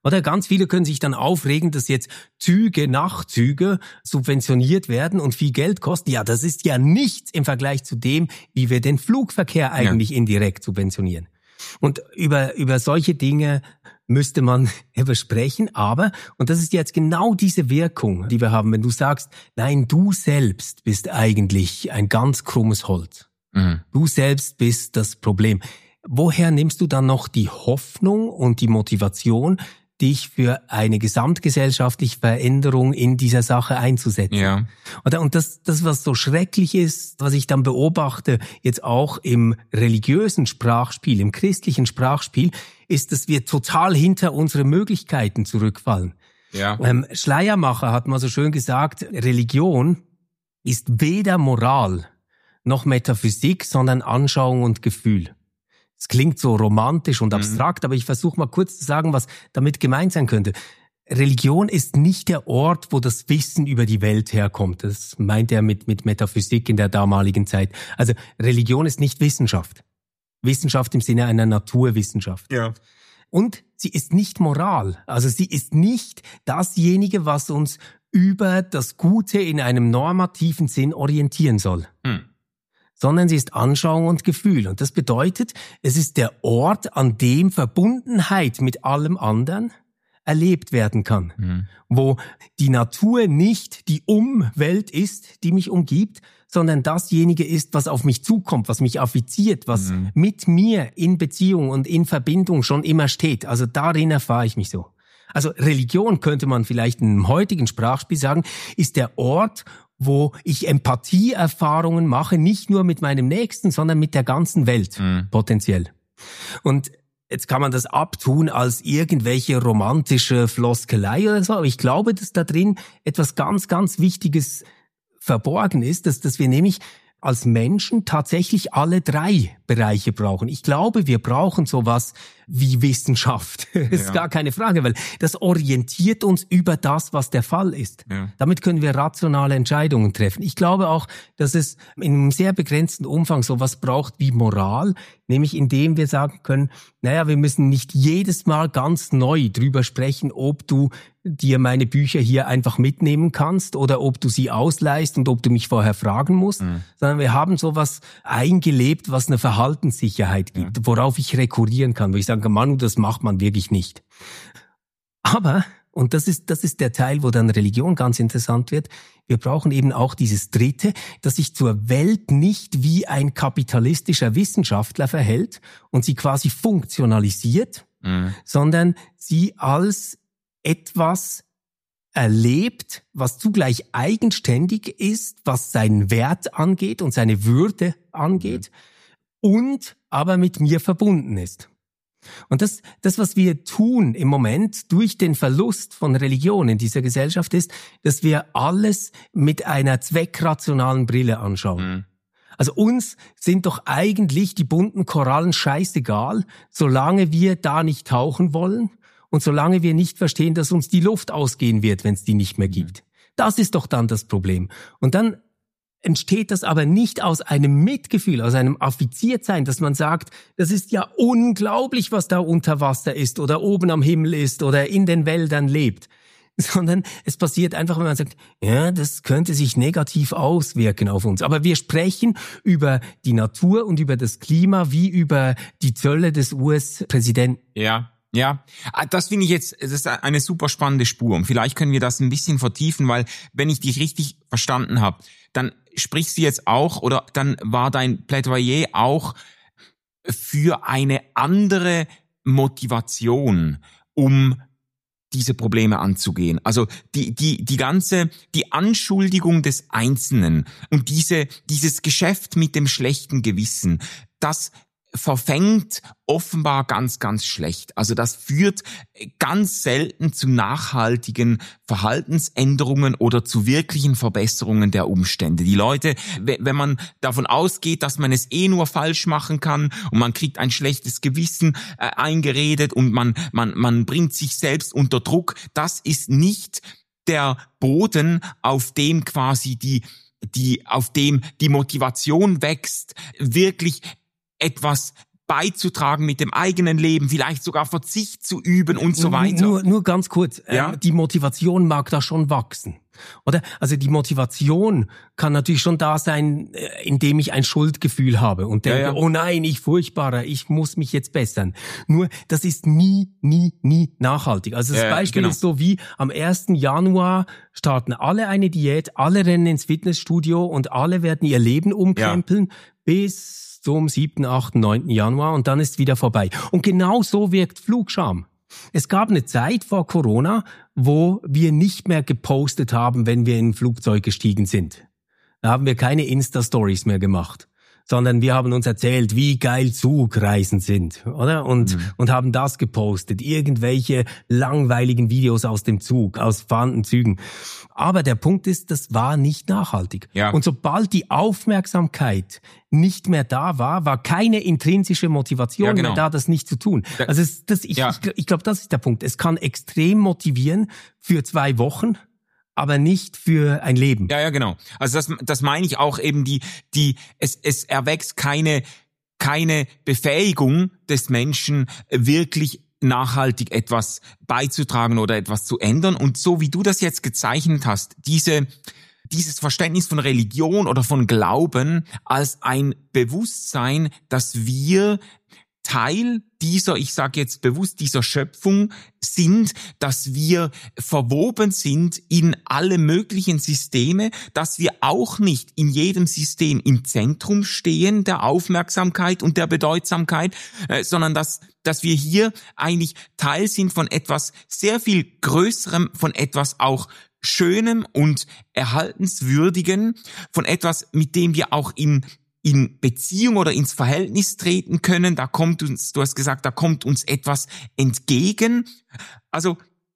Oder ganz viele können sich dann aufregen, dass jetzt Züge, Nachtzüge subventioniert werden und viel Geld kosten. Ja, das ist ja nichts im Vergleich zu dem, wie wir den Flugverkehr eigentlich ja. indirekt subventionieren. Und über, über solche Dinge müsste man sprechen, aber, und das ist jetzt genau diese Wirkung, die wir haben, wenn du sagst, nein, du selbst bist eigentlich ein ganz krummes Holz. Mhm. Du selbst bist das Problem. Woher nimmst du dann noch die Hoffnung und die Motivation, dich für eine gesamtgesellschaftliche Veränderung in dieser Sache einzusetzen? Ja. Und das, das, was so schrecklich ist, was ich dann beobachte, jetzt auch im religiösen Sprachspiel, im christlichen Sprachspiel, ist, dass wir total hinter unsere Möglichkeiten zurückfallen. Ja. Ähm, Schleiermacher hat mal so schön gesagt, Religion ist weder Moral noch Metaphysik, sondern Anschauung und Gefühl. Es klingt so romantisch und abstrakt, mhm. aber ich versuche mal kurz zu sagen, was damit gemeint sein könnte. Religion ist nicht der Ort, wo das Wissen über die Welt herkommt. Das meint er mit, mit Metaphysik in der damaligen Zeit. Also Religion ist nicht Wissenschaft. Wissenschaft im Sinne einer Naturwissenschaft. Ja. Und sie ist nicht Moral. Also sie ist nicht dasjenige, was uns über das Gute in einem normativen Sinn orientieren soll. Mhm. Sondern sie ist Anschauung und Gefühl. Und das bedeutet, es ist der Ort, an dem Verbundenheit mit allem anderen erlebt werden kann. Mhm. Wo die Natur nicht die Umwelt ist, die mich umgibt, sondern dasjenige ist, was auf mich zukommt, was mich affiziert, was mhm. mit mir in Beziehung und in Verbindung schon immer steht. Also darin erfahre ich mich so. Also Religion, könnte man vielleicht im heutigen Sprachspiel sagen, ist der Ort, wo ich Empathieerfahrungen mache, nicht nur mit meinem Nächsten, sondern mit der ganzen Welt, mhm. potenziell. Und jetzt kann man das abtun als irgendwelche romantische Floskelei oder so, aber ich glaube, dass da drin etwas ganz, ganz Wichtiges verborgen ist, dass, dass wir nämlich als Menschen tatsächlich alle drei Bereiche brauchen. Ich glaube, wir brauchen sowas wie Wissenschaft. Das ist ja. gar keine Frage, weil das orientiert uns über das, was der Fall ist. Ja. Damit können wir rationale Entscheidungen treffen. Ich glaube auch, dass es in einem sehr begrenzten Umfang sowas braucht wie Moral, nämlich indem wir sagen können, naja, wir müssen nicht jedes Mal ganz neu drüber sprechen, ob du dir meine Bücher hier einfach mitnehmen kannst oder ob du sie ausleihst und ob du mich vorher fragen musst, mhm. sondern wir haben sowas eingelebt, was eine Verhaltenssicherheit gibt, ja. worauf ich rekurrieren kann, wo ich sage, Manu, das macht man wirklich nicht. Aber, und das ist, das ist der Teil, wo dann Religion ganz interessant wird, wir brauchen eben auch dieses Dritte, dass sich zur Welt nicht wie ein kapitalistischer Wissenschaftler verhält und sie quasi funktionalisiert, mhm. sondern sie als etwas erlebt, was zugleich eigenständig ist, was seinen Wert angeht und seine Würde angeht und aber mit mir verbunden ist. Und das, das, was wir tun im Moment durch den Verlust von Religion in dieser Gesellschaft ist, dass wir alles mit einer zweckrationalen Brille anschauen. Mhm. Also uns sind doch eigentlich die bunten Korallen scheißegal, solange wir da nicht tauchen wollen. Und solange wir nicht verstehen, dass uns die Luft ausgehen wird, wenn es die nicht mehr gibt. Das ist doch dann das Problem. Und dann entsteht das aber nicht aus einem Mitgefühl, aus einem Affiziertsein, dass man sagt, das ist ja unglaublich, was da unter Wasser ist oder oben am Himmel ist oder in den Wäldern lebt. Sondern es passiert einfach, wenn man sagt, ja, das könnte sich negativ auswirken auf uns. Aber wir sprechen über die Natur und über das Klima wie über die Zölle des U S-Präsidenten. Ja. Ja, das finde ich jetzt, das ist eine super spannende Spur. Und vielleicht können wir das ein bisschen vertiefen, weil wenn ich dich richtig verstanden habe, dann sprichst du jetzt auch, oder dann war dein Plädoyer auch für eine andere Motivation, um diese Probleme anzugehen. Also die die die ganze die Anschuldigung des Einzelnen und diese dieses Geschäft mit dem schlechten Gewissen, das verfängt offenbar ganz, ganz schlecht. Also das führt ganz selten zu nachhaltigen Verhaltensänderungen oder zu wirklichen Verbesserungen der Umstände. Die Leute, wenn man davon ausgeht, dass man es eh nur falsch machen kann und man kriegt ein schlechtes Gewissen äh, eingeredet und man, man, man bringt sich selbst unter Druck, das ist nicht der Boden, auf dem quasi die, die, auf dem die Motivation wächst, wirklich etwas beizutragen mit dem eigenen Leben, vielleicht sogar Verzicht zu üben und so weiter. Nur, nur ganz kurz, ja? ähm, die Motivation mag da schon wachsen. Oder? Also die Motivation kann natürlich schon da sein, indem ich ein Schuldgefühl habe und denke, ja, ja. oh nein, ich Furchtbarer, ich muss mich jetzt bessern. Nur, das ist nie, nie, nie nachhaltig. Also das ja, Beispiel genau. ist so wie am ersten Januar starten alle eine Diät, alle rennen ins Fitnessstudio und alle werden ihr Leben umkrempeln ja. bis zum siebten, achten, neunten Januar und dann ist wieder vorbei. Und genau so wirkt Flugscham. Es gab eine Zeit vor Corona, wo wir nicht mehr gepostet haben, wenn wir in ein Flugzeug gestiegen sind. Da haben wir keine Insta-Stories mehr gemacht, sondern wir haben uns erzählt, wie geil Zugreisen sind, oder? Und, mhm. und haben das gepostet, irgendwelche langweiligen Videos aus dem Zug, aus fahrenden Zügen. Aber der Punkt ist, das war nicht nachhaltig. Ja. Und sobald die Aufmerksamkeit nicht mehr da war, war keine intrinsische Motivation ja, genau. mehr da, das nicht zu tun. Also es, das, ich, ja. ich, ich glaube, das ist der Punkt. Es kann extrem motivieren für zwei Wochen, aber nicht für ein Leben. Ja, ja, genau. Also das, das meine ich auch eben die, die, es, es erwächst keine, keine Befähigung des Menschen, wirklich nachhaltig etwas beizutragen oder etwas zu ändern. Und so wie du das jetzt gezeichnet hast, diese, dieses Verständnis von Religion oder von Glauben als ein Bewusstsein, dass wir Teil dieser, ich sage jetzt bewusst, dieser Schöpfung sind, dass wir verwoben sind in alle möglichen Systeme, dass wir auch nicht in jedem System im Zentrum stehen der Aufmerksamkeit und der Bedeutsamkeit, äh, sondern dass, dass wir hier eigentlich Teil sind von etwas sehr viel Größerem, von etwas auch Schönem und Erhaltenswürdigen, von etwas, mit dem wir auch in in Beziehung oder ins Verhältnis treten können. Da kommt uns, du hast gesagt, da kommt uns etwas entgegen. Also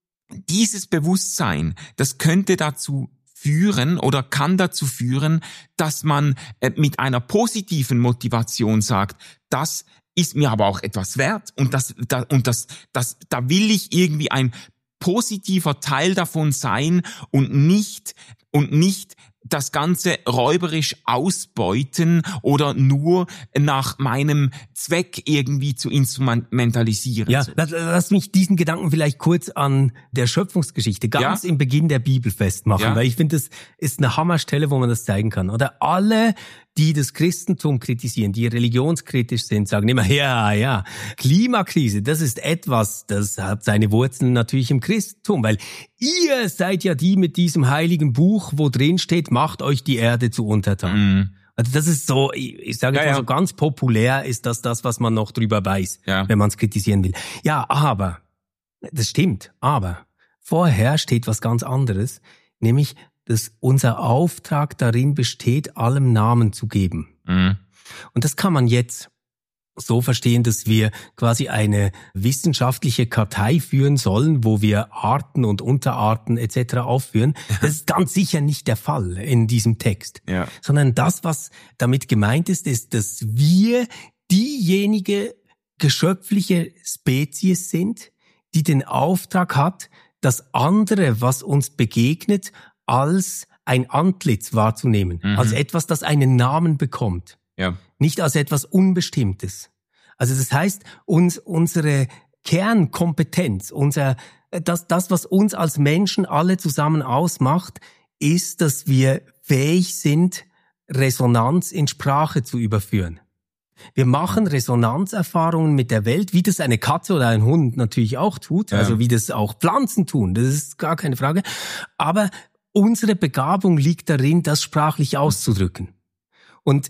dieses Bewusstsein, das könnte dazu führen oder kann dazu führen, dass man mit einer positiven Motivation sagt, das ist mir aber auch etwas wert und das, da, und das, das, da will ich irgendwie ein positiver Teil davon sein und nicht, und nicht das Ganze räuberisch ausbeuten oder nur nach meinem Zweck irgendwie zu instrumentalisieren. Ja, lass, lass mich diesen Gedanken vielleicht kurz an der Schöpfungsgeschichte ganz ja? im Beginn der Bibel festmachen, ja? weil ich finde, das ist eine Hammerstelle, wo man das zeigen kann. Oder alle, die das Christentum kritisieren, die religionskritisch sind, sagen immer, ja, ja, Klimakrise, das ist etwas, das hat seine Wurzeln natürlich im Christentum, weil ihr seid ja die mit diesem heiligen Buch, wo drin steht, macht euch die Erde zu untertan. Mhm. Also das ist so, ich, ich sage jetzt ja, mal so ja. ganz populär ist das das, was man noch drüber weiß, ja. wenn man es kritisieren will. Ja, aber, das stimmt, aber vorher steht was ganz anderes, nämlich dass unser Auftrag darin besteht, allem Namen zu geben. Mhm. Und das kann man jetzt so verstehen, dass wir quasi eine wissenschaftliche Kartei führen sollen, wo wir Arten und Unterarten et cetera aufführen. Das ist ganz sicher nicht der Fall in diesem Text. Ja. Sondern das, was damit gemeint ist, ist, dass wir diejenige geschöpfliche Spezies sind, die den Auftrag hat, das andere, was uns begegnet, als ein Antlitz wahrzunehmen, mhm. als etwas, das einen Namen bekommt, ja. nicht als etwas Unbestimmtes. Also das heißt, uns unsere Kernkompetenz, unser das das, was uns als Menschen alle zusammen ausmacht, ist, dass wir fähig sind, Resonanz in Sprache zu überführen. Wir machen Resonanzerfahrungen mit der Welt, wie das eine Katze oder ein Hund natürlich auch tut, ja. also wie das auch Pflanzen tun, das ist gar keine Frage, aber unsere Begabung liegt darin, das sprachlich auszudrücken. Und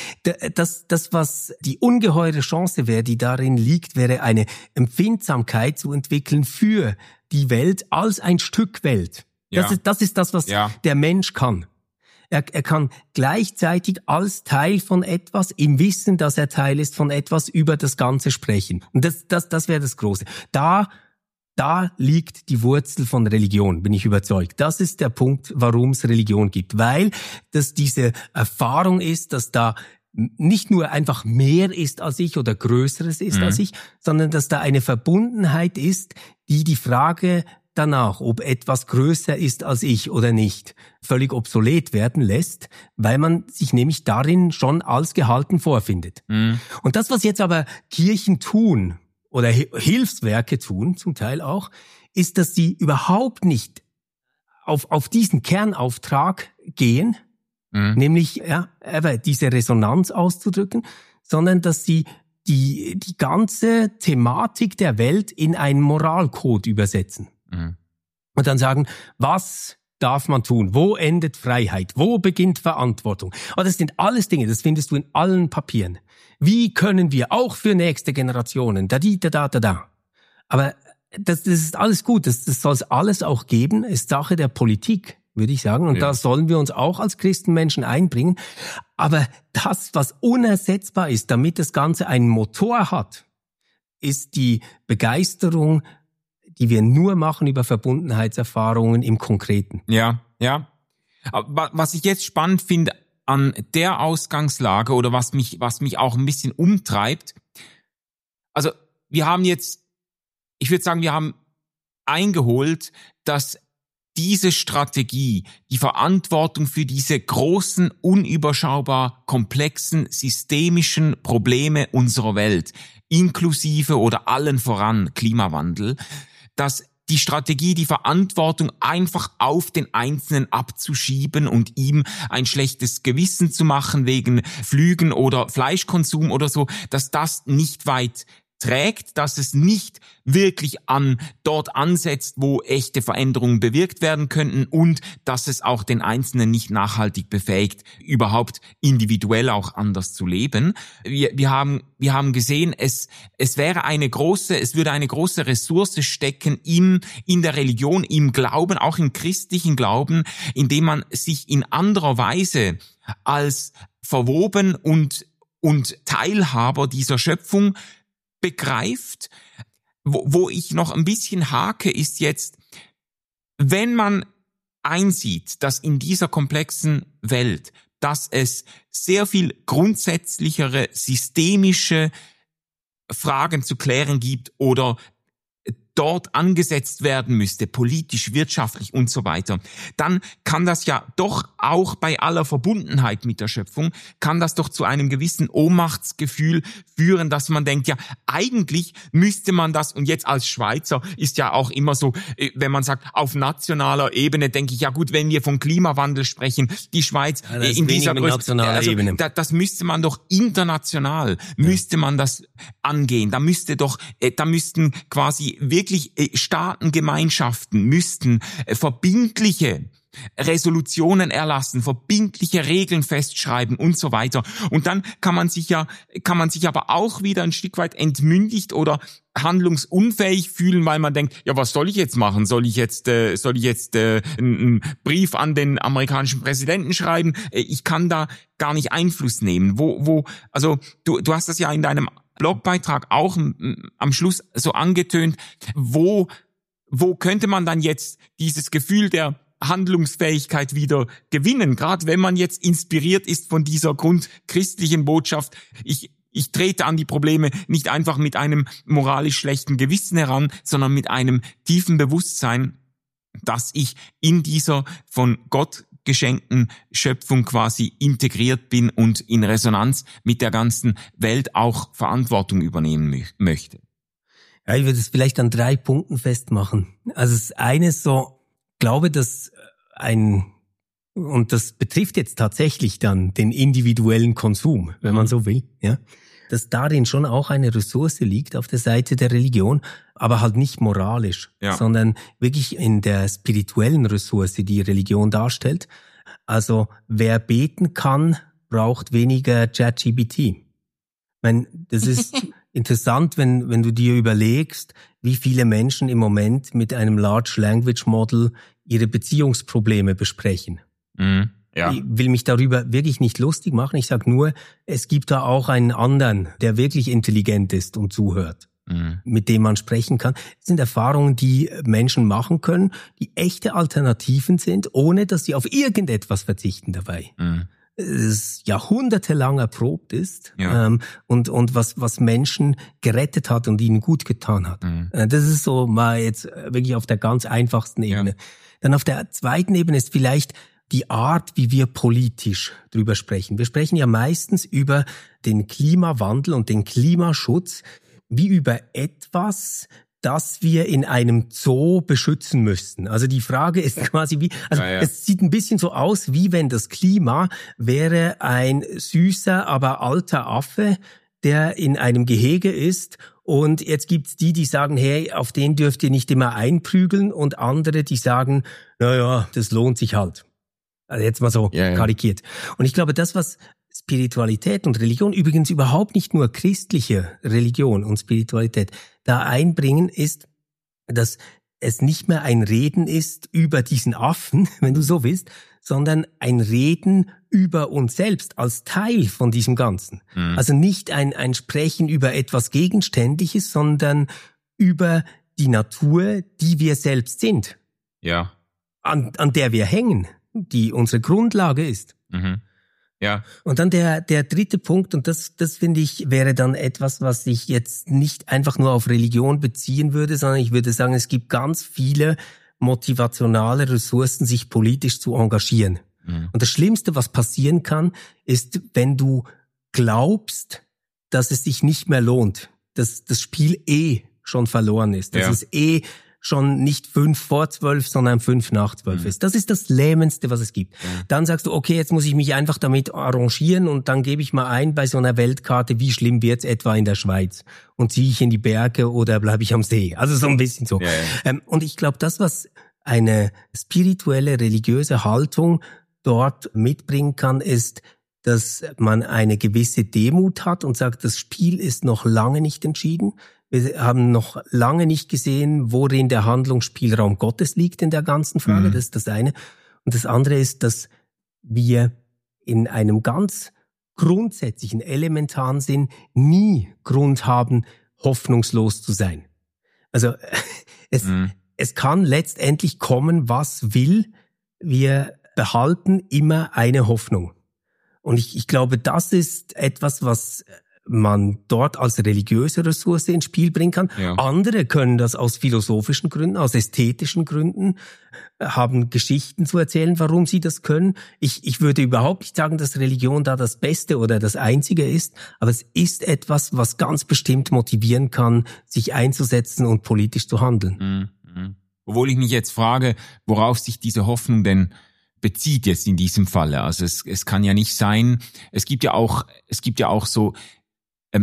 das, das, was die ungeheure Chance wäre, die darin liegt, wäre eine Empfindsamkeit zu entwickeln für die Welt als ein Stück Welt. Ja. Das ist, das ist das, was ja. der Mensch kann. Er, er kann gleichzeitig als Teil von etwas, im Wissen, dass er Teil ist von etwas, über das Ganze sprechen. Und das, das, das wäre das Große. Da Da liegt die Wurzel von Religion, bin ich überzeugt. Das ist der Punkt, warum es Religion gibt. Weil das diese Erfahrung ist, dass da nicht nur einfach mehr ist als ich oder Größeres ist mhm. als ich, sondern dass da eine Verbundenheit ist, die die Frage danach, ob etwas größer ist als ich oder nicht, völlig obsolet werden lässt, weil man sich nämlich darin schon als gehalten vorfindet. Mhm. Und das, was jetzt aber Kirchen tun oder Hilfswerke tun, zum Teil auch, ist, dass sie überhaupt nicht auf, auf diesen Kernauftrag gehen, mhm. nämlich ja, diese Resonanz auszudrücken, sondern dass sie die, die ganze Thematik der Welt in einen Moralcode übersetzen. Mhm. Und dann sagen, was darf man tun? Wo endet Freiheit? Wo beginnt Verantwortung? Und das sind alles Dinge, das findest du in allen Papieren. Wie können wir auch für nächste Generationen, da, di, da, da, da, da. Aber das, das ist alles gut, das, das soll es alles auch geben, ist Sache der Politik, würde ich sagen. Und ja. da sollen wir uns auch als Christenmenschen einbringen. Aber das, was unersetzbar ist, damit das Ganze einen Motor hat, ist die Begeisterung, die wir nur machen über Verbundenheitserfahrungen im Konkreten. Ja, ja. Aber was ich jetzt spannend finde an der Ausgangslage oder was mich, was mich auch ein bisschen umtreibt, also wir haben jetzt, ich würde sagen, wir haben eingeholt, dass diese Strategie, die Verantwortung für diese großen, unüberschaubar komplexen, systemischen Probleme unserer Welt, inklusive oder allen voran Klimawandel, dass die Strategie, die Verantwortung einfach auf den Einzelnen abzuschieben und ihm ein schlechtes Gewissen zu machen wegen Flügen oder Fleischkonsum oder so, dass das nicht weit trägt, dass es nicht wirklich an dort ansetzt, wo echte Veränderungen bewirkt werden könnten und dass es auch den Einzelnen nicht nachhaltig befähigt, überhaupt individuell auch anders zu leben. Wir, wir haben, wir haben gesehen, es, es wäre eine große, es würde eine große Ressource stecken im, in der Religion, im Glauben, auch im christlichen Glauben, indem man sich in anderer Weise als verwoben und, und Teilhaber dieser Schöpfung begreift. Wo, wo ich noch ein bisschen hake, ist jetzt, wenn man einsieht, dass in dieser komplexen Welt, dass es sehr viel grundsätzlichere, systemische Fragen zu klären gibt oder dort angesetzt werden müsste, politisch, wirtschaftlich und so weiter, dann kann das ja doch auch bei aller Verbundenheit mit der Schöpfung, kann das doch zu einem gewissen Ohnmachtsgefühl führen, dass man denkt, ja, eigentlich müsste man das, und jetzt als Schweizer ist ja auch immer so, wenn man sagt, auf nationaler Ebene, denke ich, ja gut, wenn wir von Klimawandel sprechen, die Schweiz ja, das in dieser Größe, also, Ebene. Da, das müsste man doch international, ja. müsste man das angehen, da müsste doch, da müssten quasi wirklich Staatengemeinschaften müssten verbindliche Resolutionen erlassen, verbindliche Regeln festschreiben und so weiter. Und dann kann man sich ja, kann man sich aber auch wieder ein Stück weit entmündigt oder handlungsunfähig fühlen, weil man denkt, ja, was soll ich jetzt machen? Soll ich jetzt, äh, soll ich jetzt äh, einen Brief an den amerikanischen Präsidenten schreiben? Ich kann da gar nicht Einfluss nehmen. Wo, wo, also du, du hast das ja in deinem Blogbeitrag auch am Schluss so angetönt, wo, wo könnte man dann jetzt dieses Gefühl der Handlungsfähigkeit wieder gewinnen, gerade wenn man jetzt inspiriert ist von dieser grundchristlichen Botschaft, ich ich trete an die Probleme nicht einfach mit einem moralisch schlechten Gewissen heran, sondern mit einem tiefen Bewusstsein, dass ich in dieser von Gott geschenkten Schöpfung quasi integriert bin und in Resonanz mit der ganzen Welt auch Verantwortung übernehmen mö- möchte. Ja, ich würde es vielleicht an drei Punkten festmachen. Also das eine ist so, ich glaube, dass ein, und das betrifft jetzt tatsächlich dann den individuellen Konsum, wenn man so will, ja, dass darin schon auch eine Ressource liegt auf der Seite der Religion, aber halt nicht moralisch, ja. sondern wirklich in der spirituellen Ressource, die Religion darstellt. Also wer beten kann, braucht weniger ChatGPT. Ich meine, das ist interessant, wenn wenn du dir überlegst, wie viele Menschen im Moment mit einem Large Language Model ihre Beziehungsprobleme besprechen. Mhm. Ja. Ich will mich darüber wirklich nicht lustig machen. Ich sage nur, es gibt da auch einen anderen, der wirklich intelligent ist und zuhört, mhm. mit dem man sprechen kann. Das sind Erfahrungen, die Menschen machen können, die echte Alternativen sind, ohne dass sie auf irgendetwas verzichten dabei. Mhm. es jahrhundertelang erprobt ist, ja. ähm, und und was was Menschen gerettet hat und ihnen gut getan hat. Mhm. Das ist so mal jetzt wirklich auf der ganz einfachsten Ebene. Ja. Dann auf der zweiten Ebene ist vielleicht die Art, wie wir politisch drüber sprechen. Wir sprechen ja meistens über den Klimawandel und den Klimaschutz wie über etwas, das wir in einem Zoo beschützen müssten. Also die Frage ist quasi wie, also ja, ja. es sieht ein bisschen so aus, wie wenn das Klima wäre ein süßer, aber alter Affe, der in einem Gehege ist. Und jetzt gibt's die, die sagen, hey, auf den dürft ihr nicht immer einprügeln, und andere, die sagen, naja, das lohnt sich halt. Also jetzt mal so ja, karikiert. Ja. Und ich glaube, das, was Spiritualität und Religion, übrigens überhaupt nicht nur christliche Religion und Spiritualität, da einbringen, ist, dass es nicht mehr ein Reden ist über diesen Affen, wenn du so willst, sondern ein Reden über uns selbst als Teil von diesem Ganzen. Mhm. Also nicht ein, ein Sprechen über etwas Gegenständliches, sondern über die Natur, die wir selbst sind. Ja. An, an der wir hängen, die unsere Grundlage ist. Mhm. Ja. Und dann der der dritte Punkt, und das das finde ich wäre dann etwas, was ich jetzt nicht einfach nur auf Religion beziehen würde, sondern ich würde sagen, es gibt ganz viele motivationale Ressourcen, sich politisch zu engagieren. Mhm. Und das Schlimmste, was passieren kann, ist, wenn du glaubst, dass es sich nicht mehr lohnt, dass das Spiel eh schon verloren ist, dass ja. es eh schon nicht fünf vor zwölf, sondern fünf nach zwölf mhm. ist. Das ist das Lähmendste, was es gibt. Mhm. Dann sagst du, okay, jetzt muss ich mich einfach damit arrangieren, und dann gebe ich mal ein bei so einer Weltkarte, wie schlimm wird's etwa in der Schweiz, und ziehe ich in die Berge oder bleibe ich am See. Also so ein bisschen so. Ja, ja. Ähm, und ich glaube, das, was eine spirituelle, religiöse Haltung dort mitbringen kann, ist, dass man eine gewisse Demut hat und sagt, das Spiel ist noch lange nicht entschieden. Wir haben noch lange nicht gesehen, worin der Handlungsspielraum Gottes liegt in der ganzen Frage. Mhm. Das ist das eine. Und das andere ist, dass wir in einem ganz grundsätzlichen, elementaren Sinn nie Grund haben, hoffnungslos zu sein. Also es, mhm. es kann letztendlich kommen, was will. Wir behalten immer eine Hoffnung. Und ich, ich glaube, das ist etwas, was man dort als religiöse Ressource ins Spiel bringen kann. Ja. Andere können das aus philosophischen Gründen, aus ästhetischen Gründen, haben Geschichten zu erzählen, warum sie das können. Ich, ich würde überhaupt nicht sagen, dass Religion da das Beste oder das Einzige ist, aber es ist etwas, was ganz bestimmt motivieren kann, sich einzusetzen und politisch zu handeln. Mhm. Obwohl ich mich jetzt frage, worauf sich diese Hoffnung denn bezieht jetzt in diesem Falle. Also es, es kann ja nicht sein, es gibt ja auch, es gibt ja auch so ähm,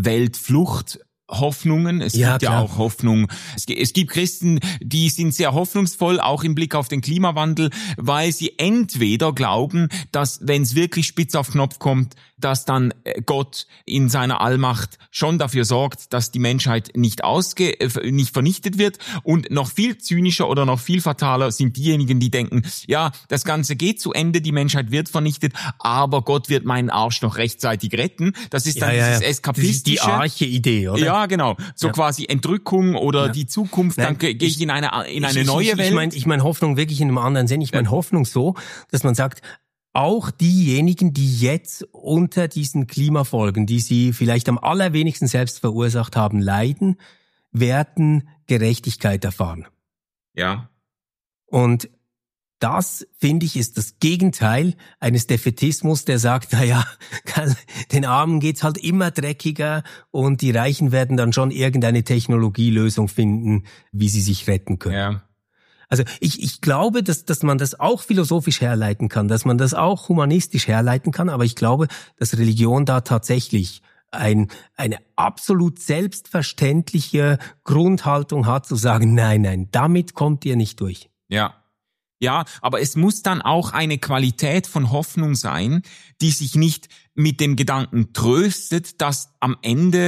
Weltflucht-Hoffnungen. Es ja, gibt klar. ja auch Hoffnung. Es, es gibt Christen, die sind sehr hoffnungsvoll, auch im Blick auf den Klimawandel, weil sie entweder glauben, dass, wenn es wirklich spitz auf Knopf kommt, dass dann Gott in seiner Allmacht schon dafür sorgt, dass die Menschheit nicht ausge, nicht vernichtet wird. Und noch viel zynischer oder noch viel fataler sind diejenigen, die denken, ja, das Ganze geht zu Ende, die Menschheit wird vernichtet, aber Gott wird meinen Arsch noch rechtzeitig retten. Das ist dann ja, dieses ja. eskapistische. Das ist die Arche-Idee, oder? Ja, genau. So ja. quasi Entrückung oder ja. die Zukunft, Nein, dann gehe ich in eine, in eine ich, neue ich, Welt. Ich meine ich mein Hoffnung wirklich in einem anderen Sinn. Ich meine ja. Hoffnung so, dass man sagt, auch diejenigen, die jetzt unter diesen Klimafolgen, die sie vielleicht am allerwenigsten selbst verursacht haben, leiden, werden Gerechtigkeit erfahren. Ja. Und das, finde ich, ist das Gegenteil eines Defätismus, der sagt, na ja, den Armen geht's halt immer dreckiger und die Reichen werden dann schon irgendeine Technologielösung finden, wie sie sich retten können. Ja. Also ich, ich glaube, dass, dass man das auch philosophisch herleiten kann, dass man das auch humanistisch herleiten kann, aber ich glaube, dass Religion da tatsächlich ein, eine absolut selbstverständliche Grundhaltung hat, zu sagen, nein, nein, damit kommt ihr nicht durch. Ja. Ja, aber es muss dann auch eine Qualität von Hoffnung sein, die sich nicht mit dem Gedanken tröstet, dass am Ende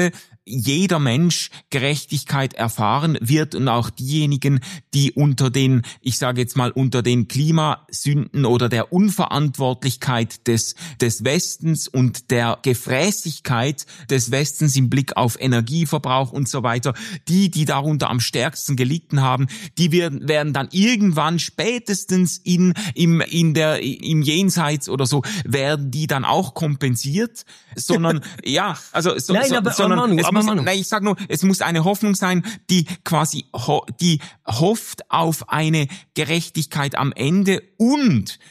jeder Mensch Gerechtigkeit erfahren wird und auch diejenigen, die unter den, ich sage jetzt mal, unter den Klimasünden oder der Unverantwortlichkeit des, des Westens und der Gefräßigkeit des Westens im Blick auf Energieverbrauch und so weiter, die, die darunter am stärksten gelitten haben, die werden, werden dann irgendwann spätestens in, im, in der, im Jenseits oder so, werden die dann auch kompensiert, sondern, ja, also, so, nein, so, aber, sondern, aber Manu, es aber muss, Manu. nein, ich sag nur, es muss eine Hoffnung sein, die quasi, ho, die hofft auf eine Gerechtigkeit am Ende und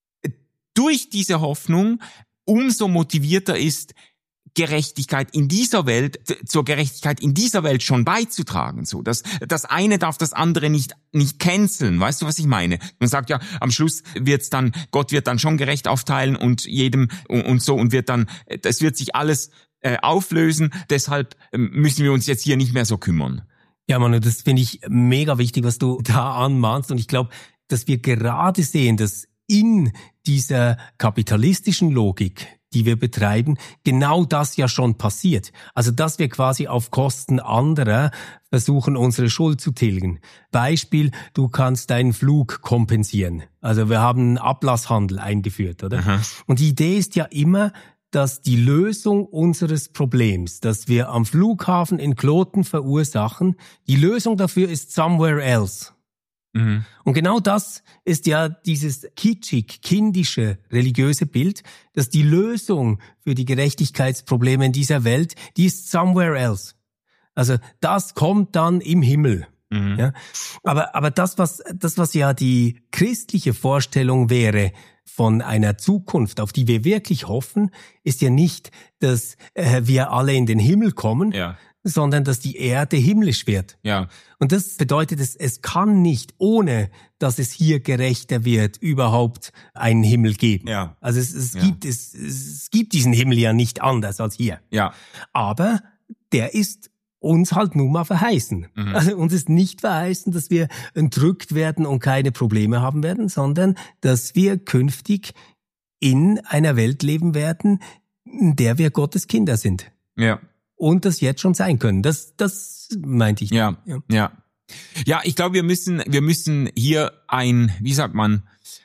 durch diese Hoffnung umso motivierter ist, Gerechtigkeit in dieser Welt, zur Gerechtigkeit in dieser Welt schon beizutragen. So, das, das eine darf das andere nicht, nicht canceln. Weißt du, was ich meine? Man sagt ja, am Schluss wird's dann, Gott wird dann schon gerecht aufteilen und jedem und, und so und wird dann, das wird sich alles äh, auflösen. Deshalb müssen wir uns jetzt hier nicht mehr so kümmern. Ja, Manu, das finde ich mega wichtig, was du da anmahnst. Und ich glaube, dass wir gerade sehen, dass in dieser kapitalistischen Logik, die wir betreiben, genau das ja schon passiert. Also, dass wir quasi auf Kosten anderer versuchen, unsere Schuld zu tilgen. Beispiel, du kannst deinen Flug kompensieren. Also, wir haben einen Ablasshandel eingeführt, oder? Aha. Und die Idee ist ja immer, dass die Lösung unseres Problems, das wir am Flughafen in Kloten verursachen, die Lösung dafür ist somewhere else. Mhm. Und genau das ist ja dieses kitschig, kindische, religiöse Bild, dass die Lösung für die Gerechtigkeitsprobleme in dieser Welt, die ist somewhere else. Also das kommt dann im Himmel. Mhm. Ja? Aber, aber das, was, das, was ja die christliche Vorstellung wäre von einer Zukunft, auf die wir wirklich hoffen, ist ja nicht, dass äh, wir alle in den Himmel kommen, ja, sondern dass die Erde himmlisch wird. Ja. Und das bedeutet, es, es kann nicht, ohne dass es hier gerechter wird, überhaupt einen Himmel geben. Ja. Also es, es, ja. gibt, es, es gibt diesen Himmel ja nicht anders als hier. Ja. Aber der ist uns halt nun mal verheißen. Mhm. Also uns ist nicht verheißen, dass wir entrückt werden und keine Probleme haben werden, sondern dass wir künftig in einer Welt leben werden, in der wir Gottes Kinder sind. Ja. Und das jetzt schon sein können. Das, das meinte ich. Ja, ja, ja. Ja, ich glaube, wir müssen, wir müssen hier ein, wie sagt man,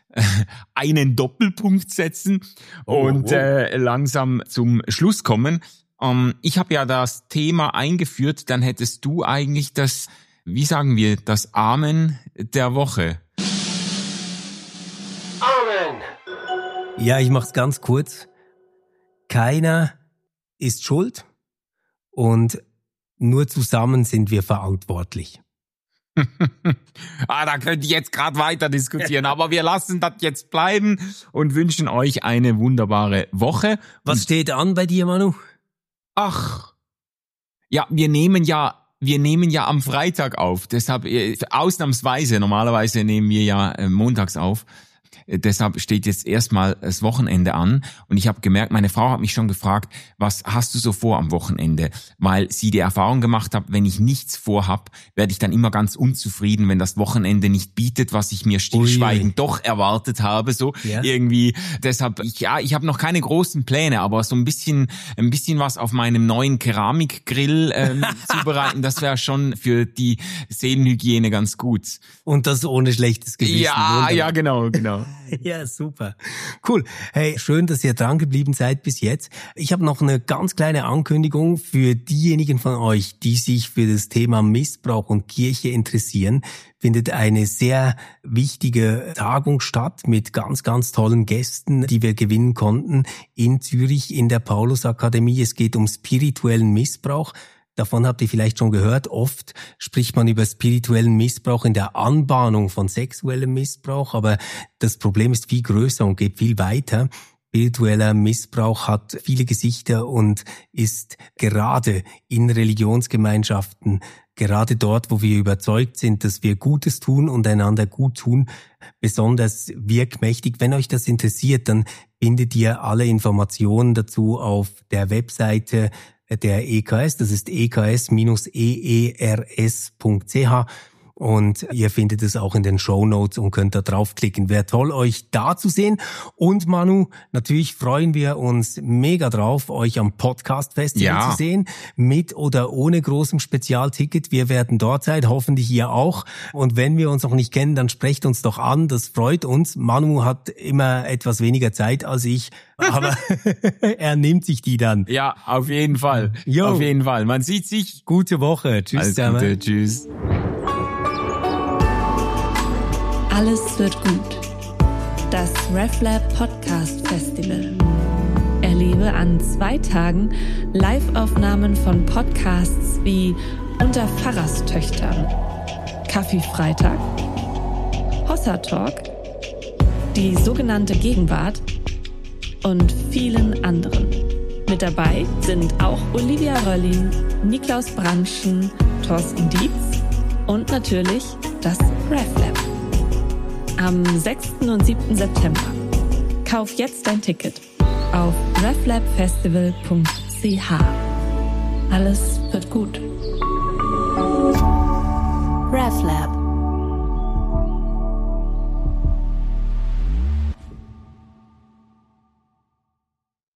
einen Doppelpunkt setzen und oh, oh. Äh, langsam zum Schluss kommen. Ähm, ich habe ja das Thema eingeführt, dann hättest du eigentlich das, wie sagen wir, das Amen der Woche. Amen. Ja, ich mach's ganz kurz. Keiner ist schuld. Und nur zusammen sind wir verantwortlich. ah, da könnte ich jetzt gerade weiter diskutieren, aber wir lassen das jetzt bleiben und wünschen euch eine wunderbare Woche. Was und steht an bei dir, Manu? Ach, ja, wir nehmen ja, wir nehmen ja am Freitag auf. Deshalb ausnahmsweise, normalerweise nehmen wir ja montags auf. Deshalb steht jetzt erstmal das Wochenende an und ich habe gemerkt, meine Frau hat mich schon gefragt, was hast du so vor am Wochenende? Weil sie die Erfahrung gemacht hat, wenn ich nichts vorhab, werde ich dann immer ganz unzufrieden, wenn das Wochenende nicht bietet, was ich mir stillschweigend doch erwartet habe, so ja. irgendwie. Deshalb, ich, ja, ich habe noch keine großen Pläne, aber so ein bisschen, ein bisschen was auf meinem neuen Keramikgrill ähm, zubereiten, das wäre schon für die Seelenhygiene ganz gut. Und das ohne schlechtes Gewissen. Ja, wunderbar. Ja, genau, genau. Ja, super. Cool. Hey, schön, dass ihr dran geblieben seid bis jetzt. Ich habe noch eine ganz kleine Ankündigung für diejenigen von euch, die sich für das Thema Missbrauch und Kirche interessieren. Findet eine sehr wichtige Tagung statt mit ganz, ganz tollen Gästen, die wir gewinnen konnten in Zürich in der Paulusakademie. Es geht um spirituellen Missbrauch. Davon habt ihr vielleicht schon gehört. Oft spricht man über spirituellen Missbrauch in der Anbahnung von sexuellem Missbrauch, aber das Problem ist viel größer und geht viel weiter. Spiritueller Missbrauch hat viele Gesichter und ist gerade in Religionsgemeinschaften, gerade dort, wo wir überzeugt sind, dass wir Gutes tun und einander gut tun, besonders wirkmächtig. Wenn euch das interessiert, dann findet ihr alle Informationen dazu auf der Webseite der E K S, das ist e k s Bindestrich e e r s Punkt c h. und ihr findet es auch in den Shownotes und könnt da draufklicken. Wäre toll, euch da zu sehen. Und Manu, natürlich freuen wir uns mega drauf, euch am Podcast-Festival ja. zu sehen, mit oder ohne großem Spezialticket. Wir werden dort sein, hoffentlich ihr auch. Und wenn wir uns noch nicht kennen, dann sprecht uns doch an, das freut uns. Manu hat immer etwas weniger Zeit als ich, aber er nimmt sich die dann. Ja, auf jeden Fall. Jo. Auf jeden Fall. Man sieht sich. Gute Woche. Tschüss. Alles Gute. Tschüss. Alles wird gut. Das RefLab Podcast Festival. Erlebe an zwei Tagen Live-Aufnahmen von Podcasts wie Unter Pfarrerstöchtern, Kaffee-Freitag, Hossa Talk, die sogenannte Gegenwart und vielen anderen. Mit dabei sind auch Olivia Röllin, Niklaus Branschen, Thorsten Dietz und natürlich das RefLab. Am sechsten und siebten September. Kauf jetzt dein Ticket auf reflabfestival punkt c h. Alles wird gut. RefLab.